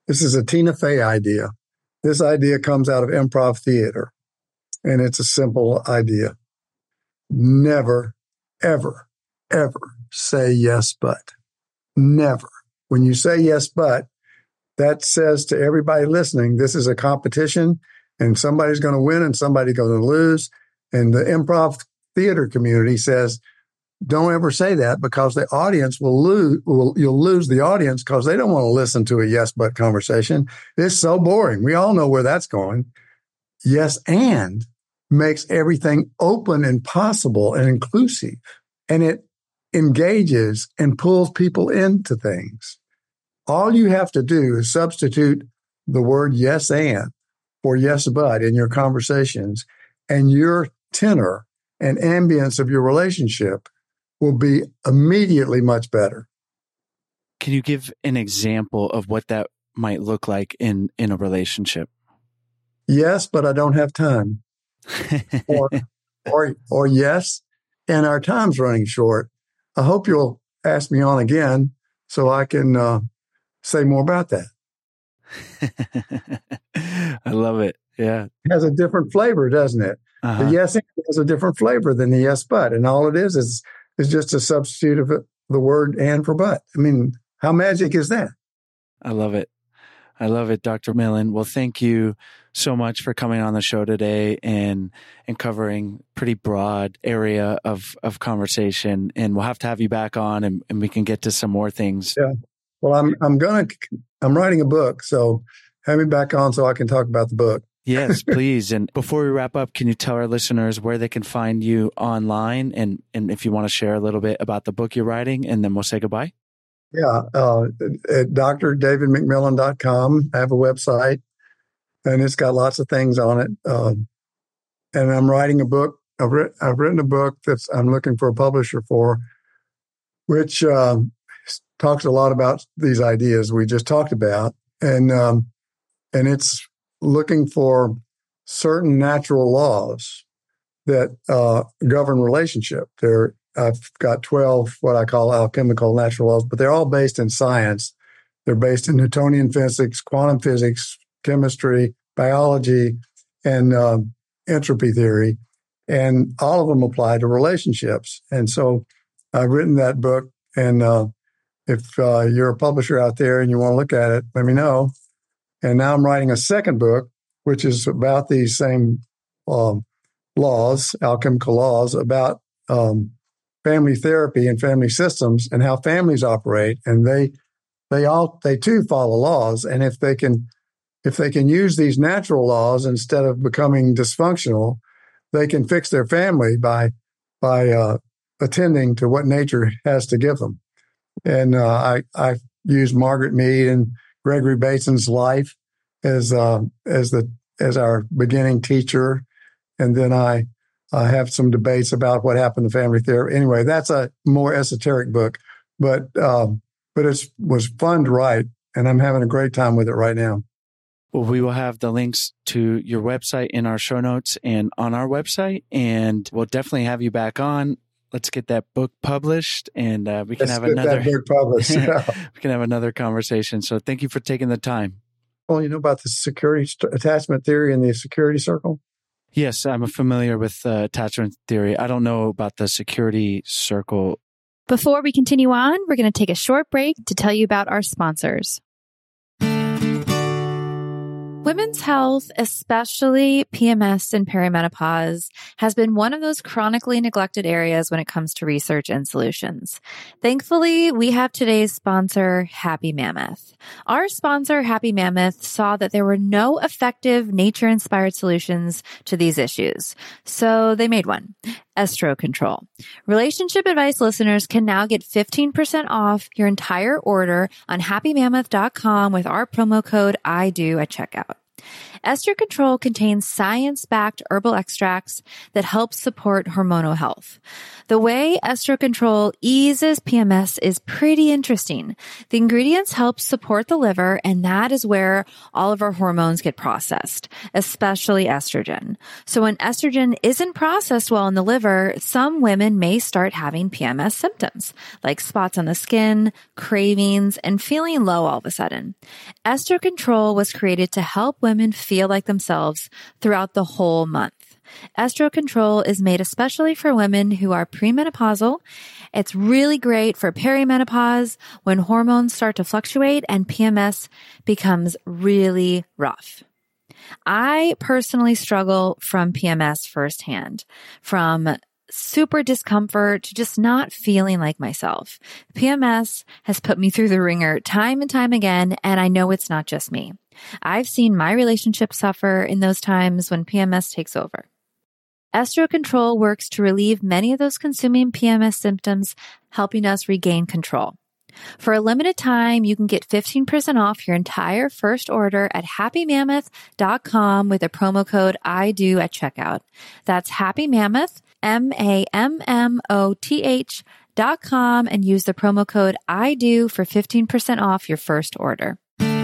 This is a Tina Fey idea. This idea comes out of improv theater, and it's a simple idea. Never, ever, ever say yes, but. Never. When you say yes, but, that says to everybody listening, this is a competition, and somebody's going to win and somebody's going to lose. And the improv theater community says, don't ever say that, because the audience will lose. Will, you'll lose the audience because they don't want to listen to a yes, but conversation. It's so boring. We all know where that's going. Yes, and makes everything open and possible and inclusive. And it engages and pulls people into things. All you have to do is substitute the word yes and for yes, but in your conversations, and your tenor and ambience of your relationship will be immediately much better. Can you give an example of what that might look like in, in a relationship? Yes, but I don't have time. or, or, or yes, and our time's running short. I hope you'll ask me on again so I can uh, say more about that. I love it. Yeah. It has a different flavor, doesn't it? Uh-huh. The yes and has a different flavor than the yes, but. And all it is is is just a substitute of it, the word and for but. I mean, how magic is that? I love it. I love it, Doctor Millen. Well, thank you so much for coming on the show today and and covering pretty broad area of, of conversation. And we'll have to have you back on, and, and we can get to some more things. Yeah. Well, I'm I'm gonna I'm writing a book, so have me back on so I can talk about the book. Yes, please. And before we wrap up, can you tell our listeners where they can find you online, and, and if you want to share a little bit about the book you're writing, and then we'll say goodbye? Yeah, uh, at D R david mcmillan dot com. I have a website, and it's got lots of things on it. Um, and I'm writing a book. I've, writ- I've written a book that's I'm looking for a publisher for, which um, talks a lot about these ideas we just talked about. And um, and it's looking for certain natural laws that uh, govern relationship. There, I've got twelve what I call alchemical natural laws, but they're all based in science. They're based in Newtonian physics, quantum physics, chemistry, biology, and uh, entropy theory. And all of them apply to relationships. And so I've written that book. And uh, if uh, you're a publisher out there and you want to look at it, let me know. And now I'm writing a second book, which is about these same um, laws, alchemical laws, about um, family therapy and family systems and how families operate. And they, they all, they too follow laws. And if they can, if they can use these natural laws instead of becoming dysfunctional, they can fix their family by, by uh, attending to what nature has to give them. And uh, I, I use Margaret Mead and Gregory Bateson's life as uh, as the as our beginning teacher, and then I uh, have some debates about what happened to family therapy. Anyway, that's a more esoteric book, but um, but it was fun to write, and I'm having a great time with it right now. Well, we will have the links to your website in our show notes and on our website, and we'll definitely have you back on. Let's get that book published, and uh, we can Let's have get another that book published. Yeah. we can have another conversation. So, thank you for taking the time. Well, you know about the security st- attachment theory and the security circle? Yes, I'm familiar with uh, attachment theory. I don't know about the security circle. Before we continue on, we're going to take a short break to tell you about our sponsors. Women's health, especially P M S and perimenopause, has been one of those chronically neglected areas when it comes to research and solutions. Thankfully, we have today's sponsor, Happy Mammoth. Our sponsor, Happy Mammoth, saw that there were no effective nature-inspired solutions to these issues. So they made one, Estro Control. Relationship Advice listeners can now get fifteen percent off your entire order on happy mammoth dot com with our promo code I do at checkout. Estro Control contains science-backed herbal extracts that help support hormonal health. The way Estro Control eases P M S is pretty interesting. The ingredients help support the liver, and that is where all of our hormones get processed, especially estrogen. So when estrogen isn't processed well in the liver, some women may start having P M S symptoms, like spots on the skin, cravings, and feeling low all of a sudden. Estro Control was created to help women feel feel like themselves throughout the whole month. Estro Control is made especially for women who are premenopausal. It's really great for perimenopause when hormones start to fluctuate and P M S becomes really rough. I personally struggle from P M S firsthand, from super discomfort to just not feeling like myself. P M S has put me through the ringer time and time again, and I know it's not just me. I've seen my relationship suffer in those times when P M S takes over. Estro Control works to relieve many of those consuming P M S symptoms, helping us regain control. For a limited time, you can get fifteen percent off your entire first order at happy mammoth dot com with a promo code I D O at checkout. That's Happy Mammoth, M A M M O T H dot com, and use the promo code I D O for fifteen percent off your first order.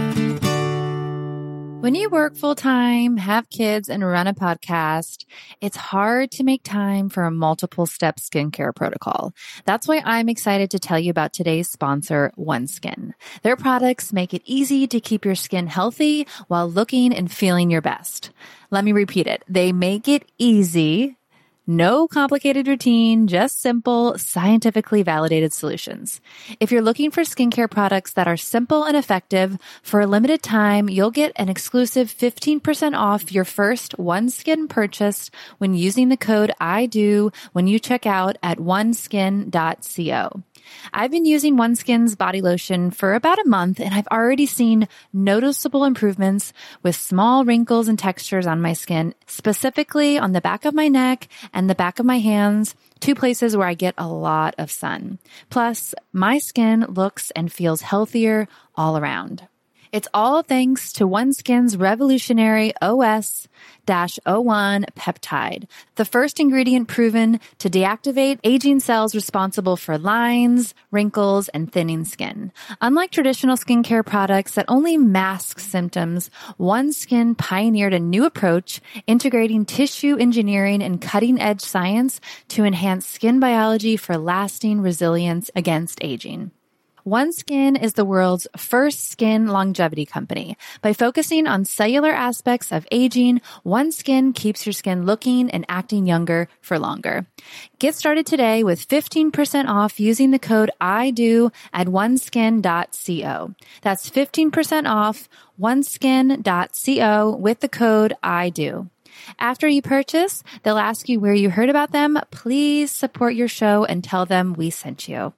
When you work full-time, have kids, and run a podcast, it's hard to make time for a multiple-step skincare protocol. That's why I'm excited to tell you about today's sponsor, OneSkin. Their products make it easy to keep your skin healthy while looking and feeling your best. Let me repeat it. They make it easy. No complicated routine, just simple, scientifically validated solutions. If you're looking for skincare products that are simple and effective, for a limited time, you'll get an exclusive fifteen percent off your first OneSkin purchase when using the code I D O when you check out at one skin dot co. I've been using OneSkin's body lotion for about a month, and I've already seen noticeable improvements with small wrinkles and textures on my skin, specifically on the back of my neck and the back of my hands, two places where I get a lot of sun. Plus, my skin looks and feels healthier all around. It's all thanks to OneSkin's revolutionary O S zero one peptide, the first ingredient proven to deactivate aging cells responsible for lines, wrinkles, and thinning skin. Unlike traditional skincare products that only mask symptoms, OneSkin pioneered a new approach integrating tissue engineering and cutting-edge science to enhance skin biology for lasting resilience against aging. OneSkin is the world's first skin longevity company. By focusing on cellular aspects of aging, OneSkin keeps your skin looking and acting younger for longer. Get started today with fifteen percent off using the code I D O at one skin dot co. That's fifteen percent off one skin dot co with the code I D O. After you purchase, they'll ask you where you heard about them. Please support your show and tell them we sent you.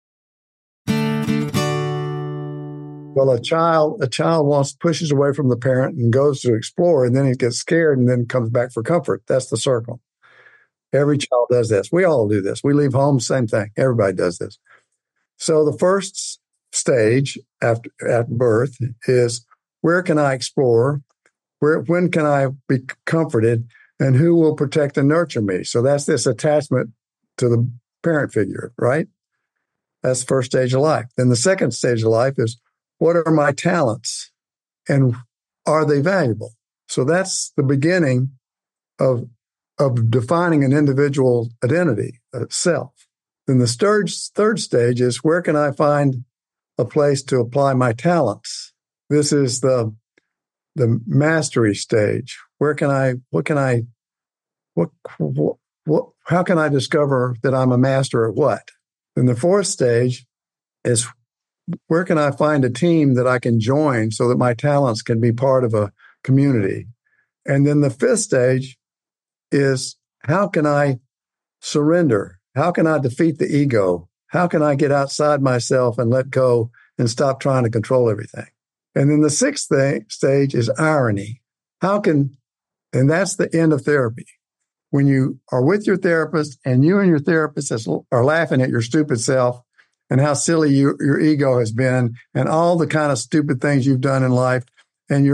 Well, a child, a child wants pushes away from the parent and goes to explore, and then he gets scared and then comes back for comfort. That's the circle. Every child does this. We all do this. We leave home, same thing. Everybody does this. So the first stage after at birth is, where can I explore? Where, when can I be comforted? And who will protect and nurture me? So that's this attachment to the parent figure, right? That's the first stage of life. Then the second stage of life is, what are my talents and are they valuable? So that's the beginning of, of defining an individual identity, a self. Then the third, third stage is, where can I find a place to apply my talents? This is the, the mastery stage. Where can I, what can I, what, what, what, how can I discover that I'm a master at what? Then the fourth stage is, where can I find a team that I can join so that my talents can be part of a community? And then the fifth stage is, how can I surrender? How can I defeat the ego? How can I get outside myself and let go and stop trying to control everything? And then the sixth thing, stage is irony. How can, and that's the end of therapy. When you are with your therapist and you and your therapist are laughing at your stupid self and how silly you, your ego has been and all the kind of stupid things you've done in life, and you're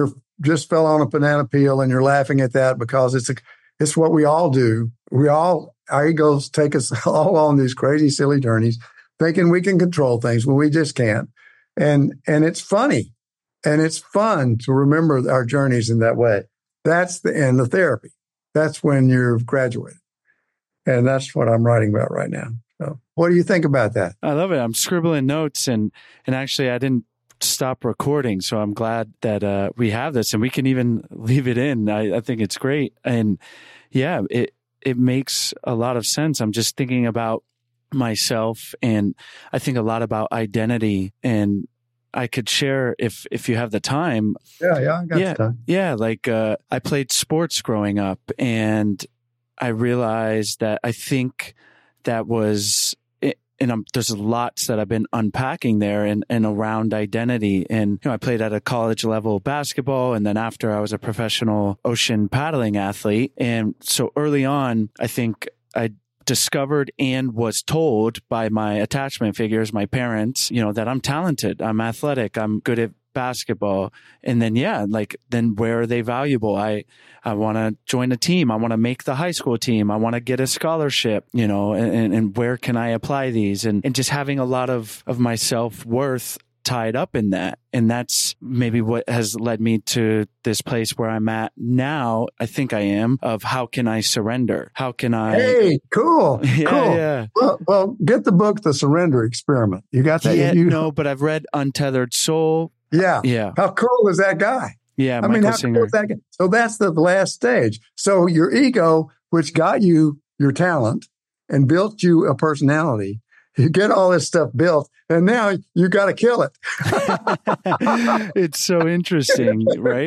just fell on a banana peel and you're laughing at that because it's a, it's what we all do. We all, our egos take us all on these crazy, silly journeys, thinking we can control things when we just can't. And, and it's funny and it's fun to remember our journeys in that way. That's the end of therapy. That's when you've graduated. And that's what I'm writing about right now. So what do you think about that? I love it. I'm scribbling notes and, and actually I didn't stop recording. So I'm glad that uh, we have this and we can even leave it in. I, I think it's great. And yeah, it, it makes a lot of sense. I'm just thinking about myself and I think a lot about identity, and I could share if, if you have the time. Yeah. Yeah. I got yeah, the time. Yeah. Like, uh, I played sports growing up and I realized that I think that was, and I'm, there's lots that I've been unpacking there and, and around identity. And, you know, I played at a college level basketball. And then after I was a professional ocean paddling athlete. And so early on, I think I discovered and was told by my attachment figures, my parents, you know, that I'm talented, I'm athletic, I'm good at basketball. And then, yeah, like, then where are they valuable? I, I want to join a team. I want to make the high school team. I want to get a scholarship, you know, and, and where can I apply these? And, and just having a lot of, of my self-worth tied up in that. And that's maybe what has led me to this place where I'm at now. I think I am of how can I surrender? How can I? Hey, cool. Yeah, cool. yeah. Well, well, get the book, The Surrender Experiment. You got that? Yeah, you, no, but I've read Untethered Soul. Yeah. Yeah. How cool is that guy? Yeah. I Michael mean, how Singer. cool is that guy? So that's the last stage. So your ego, which got you your talent and built you a personality, you get all this stuff built, and now you got to kill it. It's so interesting, right?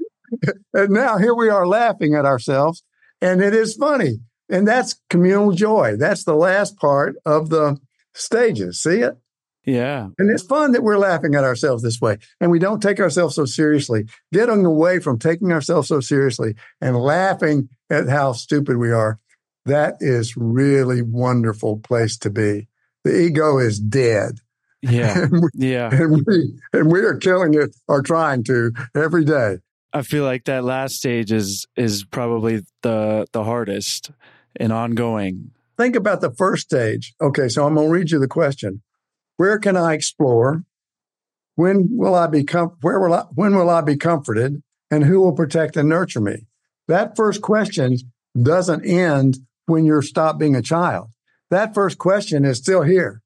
And now here we are laughing at ourselves, and it is funny. And that's communal joy. That's the last part of the stages. See it? Yeah. And it's fun that we're laughing at ourselves this way. And we don't take ourselves so seriously. Getting away from taking ourselves so seriously and laughing at how stupid we are. That is really wonderful place to be. The ego is dead. Yeah. and, we, Yeah. and we and we are killing it or trying to every day. I feel like that last stage is is probably the the hardest and ongoing. Think about the first stage. Okay, so I'm going to read you the question. Where can I explore? When will I be com- where will I when will I be comforted? And who will protect and nurture me? That first question doesn't end when you're stopped being a child. That first question is still here.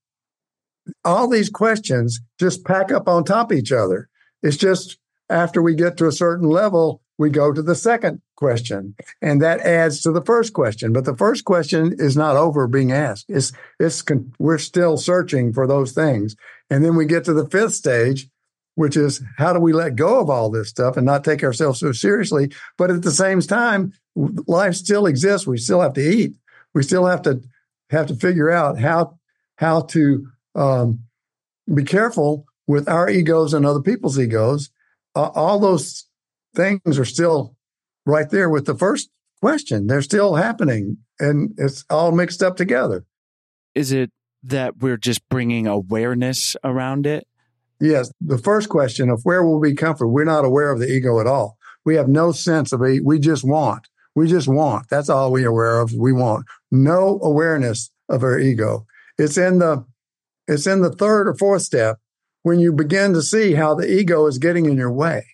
All these questions just pack up on top of each other. It's just after we get to a certain level, we go to the second question, and that adds to the first question. But the first question is not over being asked. It's, it's, we're still searching for those things. And then we get to the fifth stage, which is how do we let go of all this stuff and not take ourselves so seriously? But at the same time, life still exists. We still have to eat. We still have to have to figure out how, how to um, be careful with our egos and other people's egos. Uh, all those things are still right there with the first question. They're still happening, and it's all mixed up together. Is it that we're just bringing awareness around it? Yes. The first question of where will we be comforted? We're not aware of the ego at all. We have no sense of it. We just want. We just want. That's all we're aware of. We want. No awareness of our ego. It's in the, it's in the third or fourth step when you begin to see how the ego is getting in your way.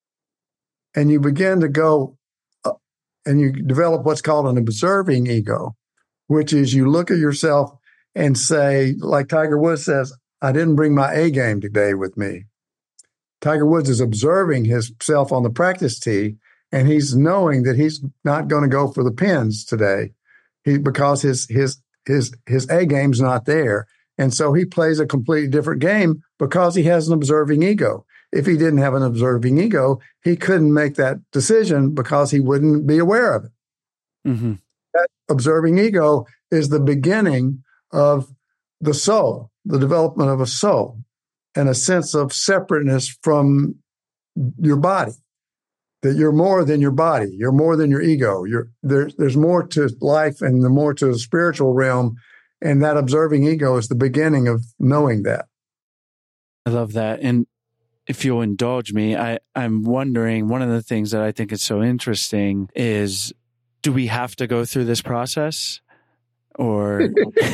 And you begin to go uh, and you develop what's called an observing ego, which is you look at yourself and say, like Tiger Woods says, I didn't bring my A game today with me. Tiger Woods is observing himself on the practice tee, and he's knowing that he's not going to go for the pins today he, because his his his his A game's not there. And so he plays a completely different game because he has an observing ego. If he didn't have an observing ego, he couldn't make that decision because he wouldn't be aware of it. Mm-hmm. That observing ego is the beginning of the soul, the development of a soul, and a sense of separateness from your body, that you're more than your body. You're more than your ego. You're, there, there's more to life and the more to the spiritual realm. And that observing ego is the beginning of knowing that. I love that. And if you'll indulge me, I, I'm wondering, one of the things that I think is so interesting is, do we have to go through this process? Or,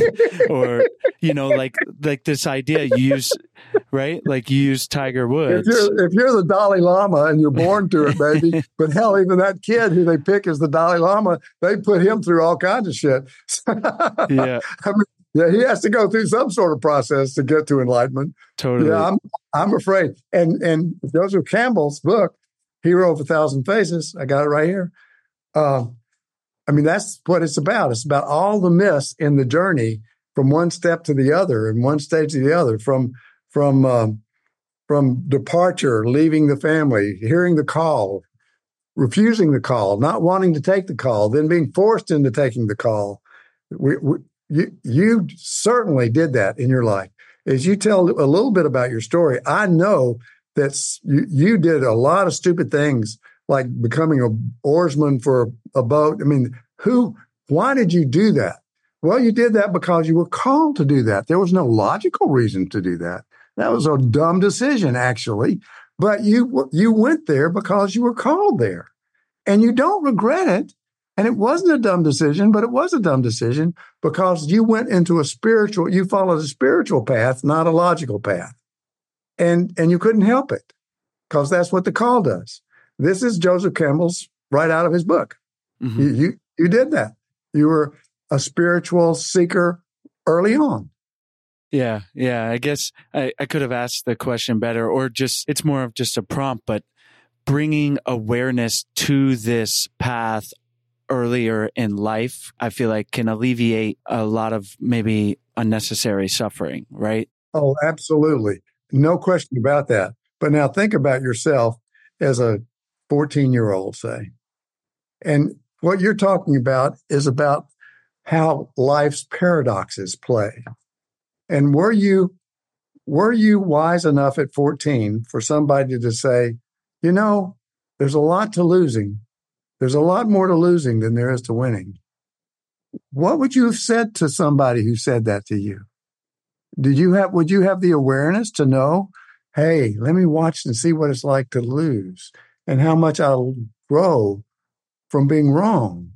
or, you know, like, like this idea you use, right? Like you use Tiger Woods. If you're, if you're the Dalai Lama and you're born to it, baby, but hell, even that kid who they pick as the Dalai Lama, they put him through all kinds of shit. Yeah. I mean, yeah, he has to go through some sort of process to get to enlightenment. Totally. Yeah, I'm, I'm afraid. And, and Joseph Campbell's book, Hero of a Thousand Faces, I got it right here. Um, I mean, that's what it's about. It's about all the myths in the journey from one step to the other and one stage to the other, from from um, from departure, leaving the family, hearing the call, refusing the call, not wanting to take the call, then being forced into taking the call. We, we, you, you certainly did that in your life. As you tell a little bit about your story, I know that you, you did a lot of stupid things, like becoming an oarsman for a boat. I mean, who, why did you do that? Well, you did that because you were called to do that. There was no logical reason to do that. That was a dumb decision, actually. But you, you went there because you were called there. And you don't regret it. And it wasn't a dumb decision, but it was a dumb decision because you went into a spiritual, you followed a spiritual path, not a logical path. And, and you couldn't help it because that's what the call does. This is Joseph Campbell's right out of his book. Mm-hmm. You, you you did that. You were a spiritual seeker early on. Yeah, yeah. I guess I, I could have asked the question better, or just, it's more of just a prompt, but bringing awareness to this path earlier in life, I feel like can alleviate a lot of maybe unnecessary suffering, right? Oh, absolutely. No question about that. But now think about yourself as a fourteen-year-old, say. And what you're talking about is about how life's paradoxes play. And were you were you wise enough at fourteen for somebody to say, you know, there's a lot to losing. There's a lot more to losing than there is to winning. What would you have said to somebody who said that to you? Did you have would you have the awareness to know, hey, let me watch and see what it's like to lose and how much I'll grow from being wrong?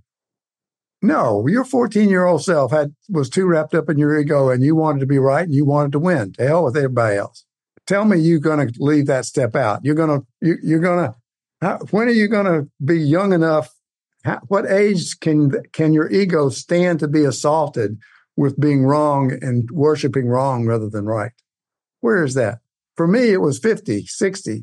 No, your fourteen-year-old self had was too wrapped up in your ego, and you wanted to be right, and you wanted to win. To hell with everybody else. Tell me you're going to leave that step out. You're going to, you, you're going to, when are you going to be young enough? How, what age can can your ego stand to be assaulted with being wrong and worshiping wrong rather than right? Where is that? For me, it was fifty, sixty.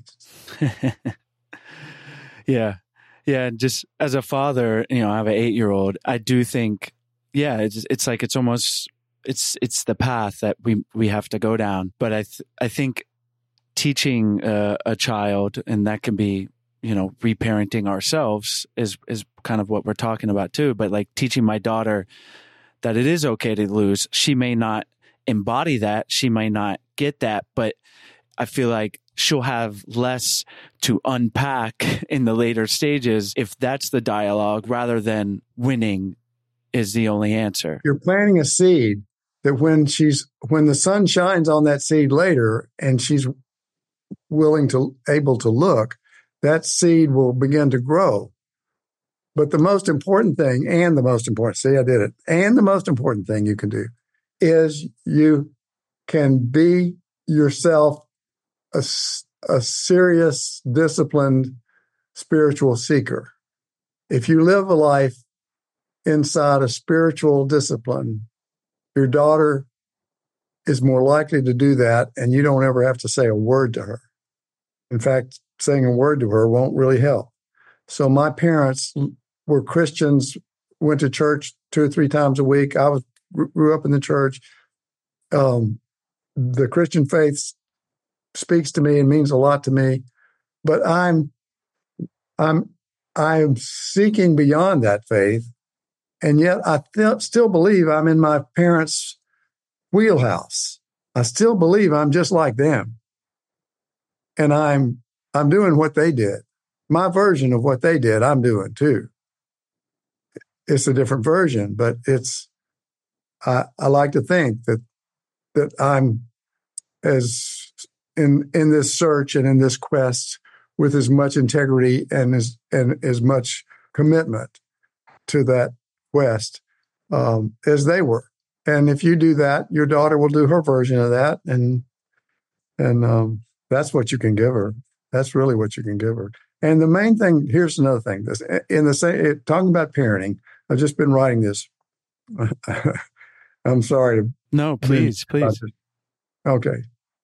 Yeah. Yeah. Just as a father, you know, I have an eight-year-old. I do think, yeah, it's it's like it's almost it's it's the path that we we have to go down. But I th- I think teaching uh, a child, and that can be, you know, reparenting ourselves is is kind of what we're talking about too. But like teaching my daughter that it is okay to lose. She may not embody that. She may not get that, but I feel like she'll have less to unpack in the later stages if that's the dialogue rather than winning is the only answer. You're planting a seed that when she's when the sun shines on that seed later and she's willing to able to look, that seed will begin to grow. But the most important thing, and the most important, see, I did it, and the most important thing you can do is you can be yourself a, a serious, disciplined, spiritual seeker. If you live a life inside a spiritual discipline, your daughter is more likely to do that, and you don't ever have to say a word to her. In fact, saying a word to her won't really help. So my parents were Christians, went to church two or three times a week. I was grew up in the church. Um, the Christian faith speaks to me and means a lot to me, but I'm, I'm, I'm seeking beyond that faith, and yet I th- still believe I'm in my parents' wheelhouse. I still believe I'm just like them, and I'm, I'm doing what they did. My version of what they did, I'm doing too. It's a different version, but it's. I, I like to think that that I'm as in in this search and in this quest with as much integrity and as and as much commitment to that quest um, as they were. And if you do that, your daughter will do her version of that, and and um, that's what you can give her. That's really what you can give her. And the main thing, here's another thing. This in the same talking about parenting. I've just been writing this. I'm sorry to no, please, please. Okay,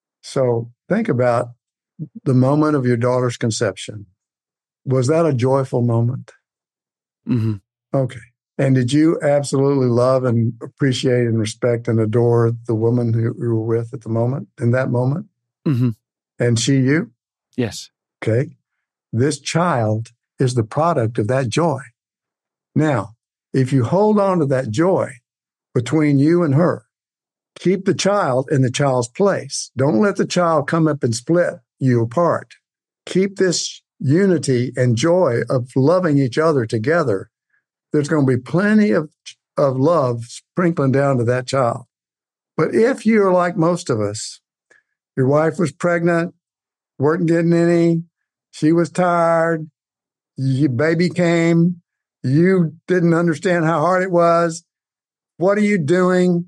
so think about the moment of your daughter's conception. Was that a joyful moment? Mm-hmm. Okay. And did you absolutely love and appreciate and respect and adore the woman who you were with at the moment, in that moment? Mm-hmm. And she you? Yes. Okay. This child is the product of that joy. Now, if you hold on to that joy between you and her, keep the child in the child's place. Don't let the child come up and split you apart. Keep this unity and joy of loving each other together. There's going to be plenty of, of love sprinkling down to that child. But if you're like most of us, your wife was pregnant, weren't getting any, she was tired, your baby came, you didn't understand how hard it was. What are you doing?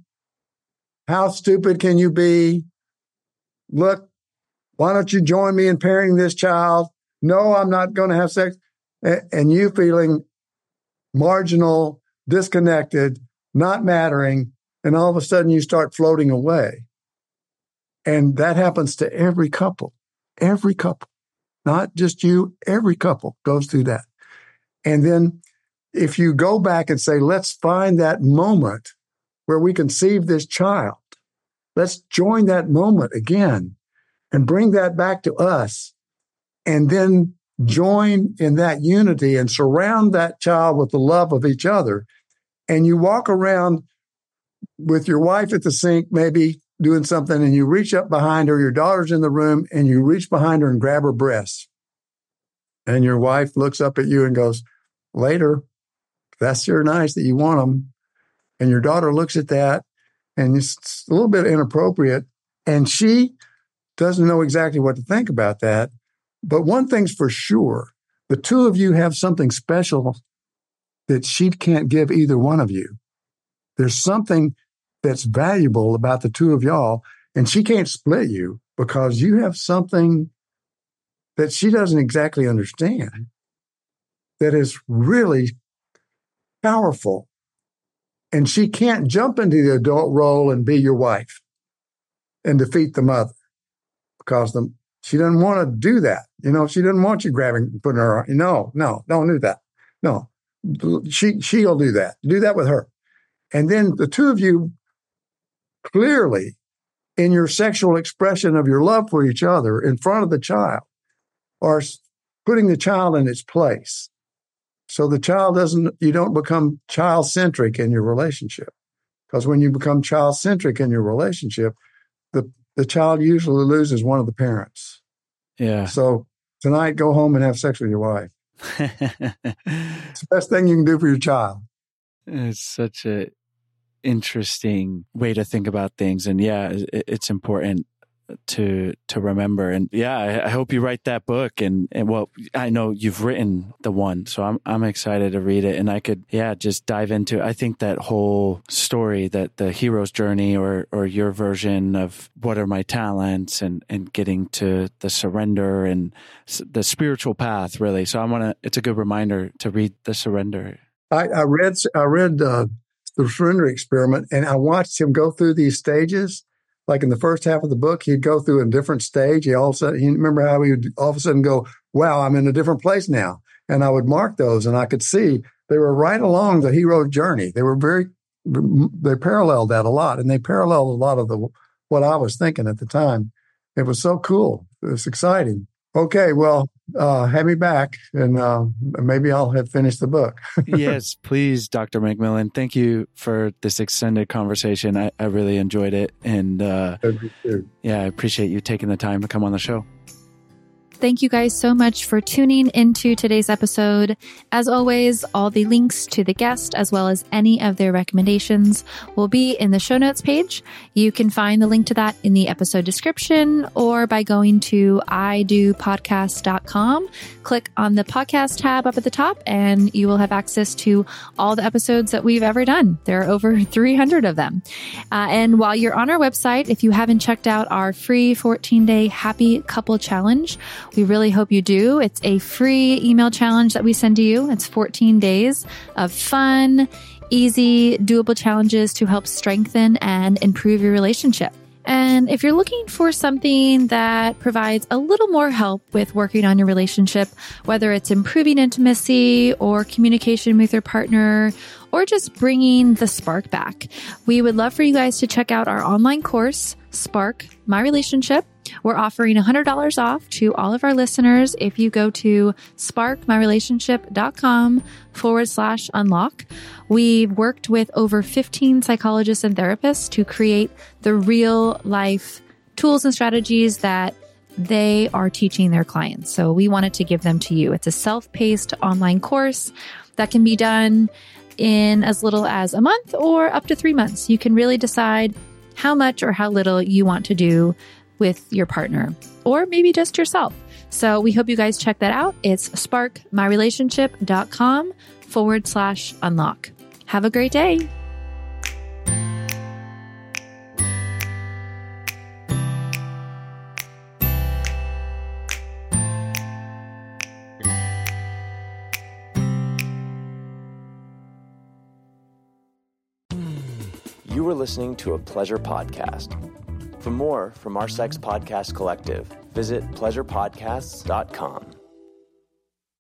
How stupid can you be? Look, why don't you join me in parenting this child? No, I'm not going to have sex. And you feeling marginal, disconnected, not mattering, and all of a sudden you start floating away. And that happens to every couple, every couple, not just you, every couple goes through that. And then if you go back and say, let's find that moment where we conceive this child, let's join that moment again and bring that back to us, and then join in that unity and surround that child with the love of each other. And you walk around with your wife at the sink, maybe doing something, and you reach up behind her, your daughter's in the room, and you reach behind her and grab her breasts. And your wife looks up at you and goes, later, that's sure nice that you want them. And your daughter looks at that, and it's a little bit inappropriate. And she doesn't know exactly what to think about that. But one thing's for sure, the two of you have something special that she can't give either one of you. There's something that's valuable about the two of y'all, and she can't split you because you have something that she doesn't exactly understand that is really powerful. And she can't jump into the adult role and be your wife and defeat the mother because the She doesn't want to do that. You know, she doesn't want you grabbing, putting her on. No, no, don't do that. No, she, she'll do that. Do that with her. And then the two of you clearly in your sexual expression of your love for each other in front of the child are putting the child in its place. So the child doesn't, you don't become child-centric in your relationship. Because when you become child-centric in your relationship, the the child usually loses one of the parents. Yeah. So tonight, go home and have sex with your wife. It's the best thing you can do for your child. It's such a interesting way to think about things. And yeah, it, it's important to to remember. And yeah, I, I hope you write that book. And, and well, I know you've written the one, so I'm I'm excited to read it. And I could, yeah, just dive into, I think that whole story, that the hero's journey, or or your version of what are my talents, and, and getting to the surrender and the spiritual path, really. So I want to, it's a good reminder to read The Surrender. I, I read, I read uh, The Surrender Experiment, and I watched him go through these stages. Like in the first half of the book, he'd go through a different stage. He all of a sudden, he remember how he would all of a sudden go, wow, I'm in a different place now. And I would mark those, and I could see they were right along the hero's journey. They were very, they paralleled that a lot, and they paralleled a lot of the what I was thinking at the time. It was so cool. It was exciting. Okay, well, uh, have me back, and uh, maybe I'll have finished the book. Yes, please, Doctor McMillan. Thank you for this extended conversation. I, I really enjoyed it. And uh, yeah, I appreciate you taking the time to come on the show. Thank you guys so much for tuning into today's episode. As always, all the links to the guest as well as any of their recommendations will be in the show notes page. You can find the link to that in the episode description or by going to i do podcast dot com. Click on the podcast tab up at the top and you will have access to all the episodes that we've ever done. There are over three hundred of them. Uh, and while you're on our website, if you haven't checked out our free fourteen-day Happy Couple Challenge, we really hope you do. It's a free email challenge that we send to you. It's fourteen days of fun, easy, doable challenges to help strengthen and improve your relationship. And if you're looking for something that provides a little more help with working on your relationship, whether it's improving intimacy or communication with your partner, or just bringing the spark back, we would love for you guys to check out our online course, Spark My Relationship. We're offering one hundred dollars off to all of our listeners if you go to sparkmyrelationship.com forward slash unlock. We've worked with over fifteen psychologists and therapists to create the real life tools and strategies that they are teaching their clients. So we wanted to give them to you. It's a self-paced online course that can be done in as little as a month or up to three months. You can really decide how much or how little you want to do with your partner, or maybe just yourself. So we hope you guys check that out. It's sparkmyrelationship.com forward slash unlock. Have a great day. You were listening to a Pleasure Podcast. For more from our Sex Podcast Collective, visit pleasure podcasts dot com.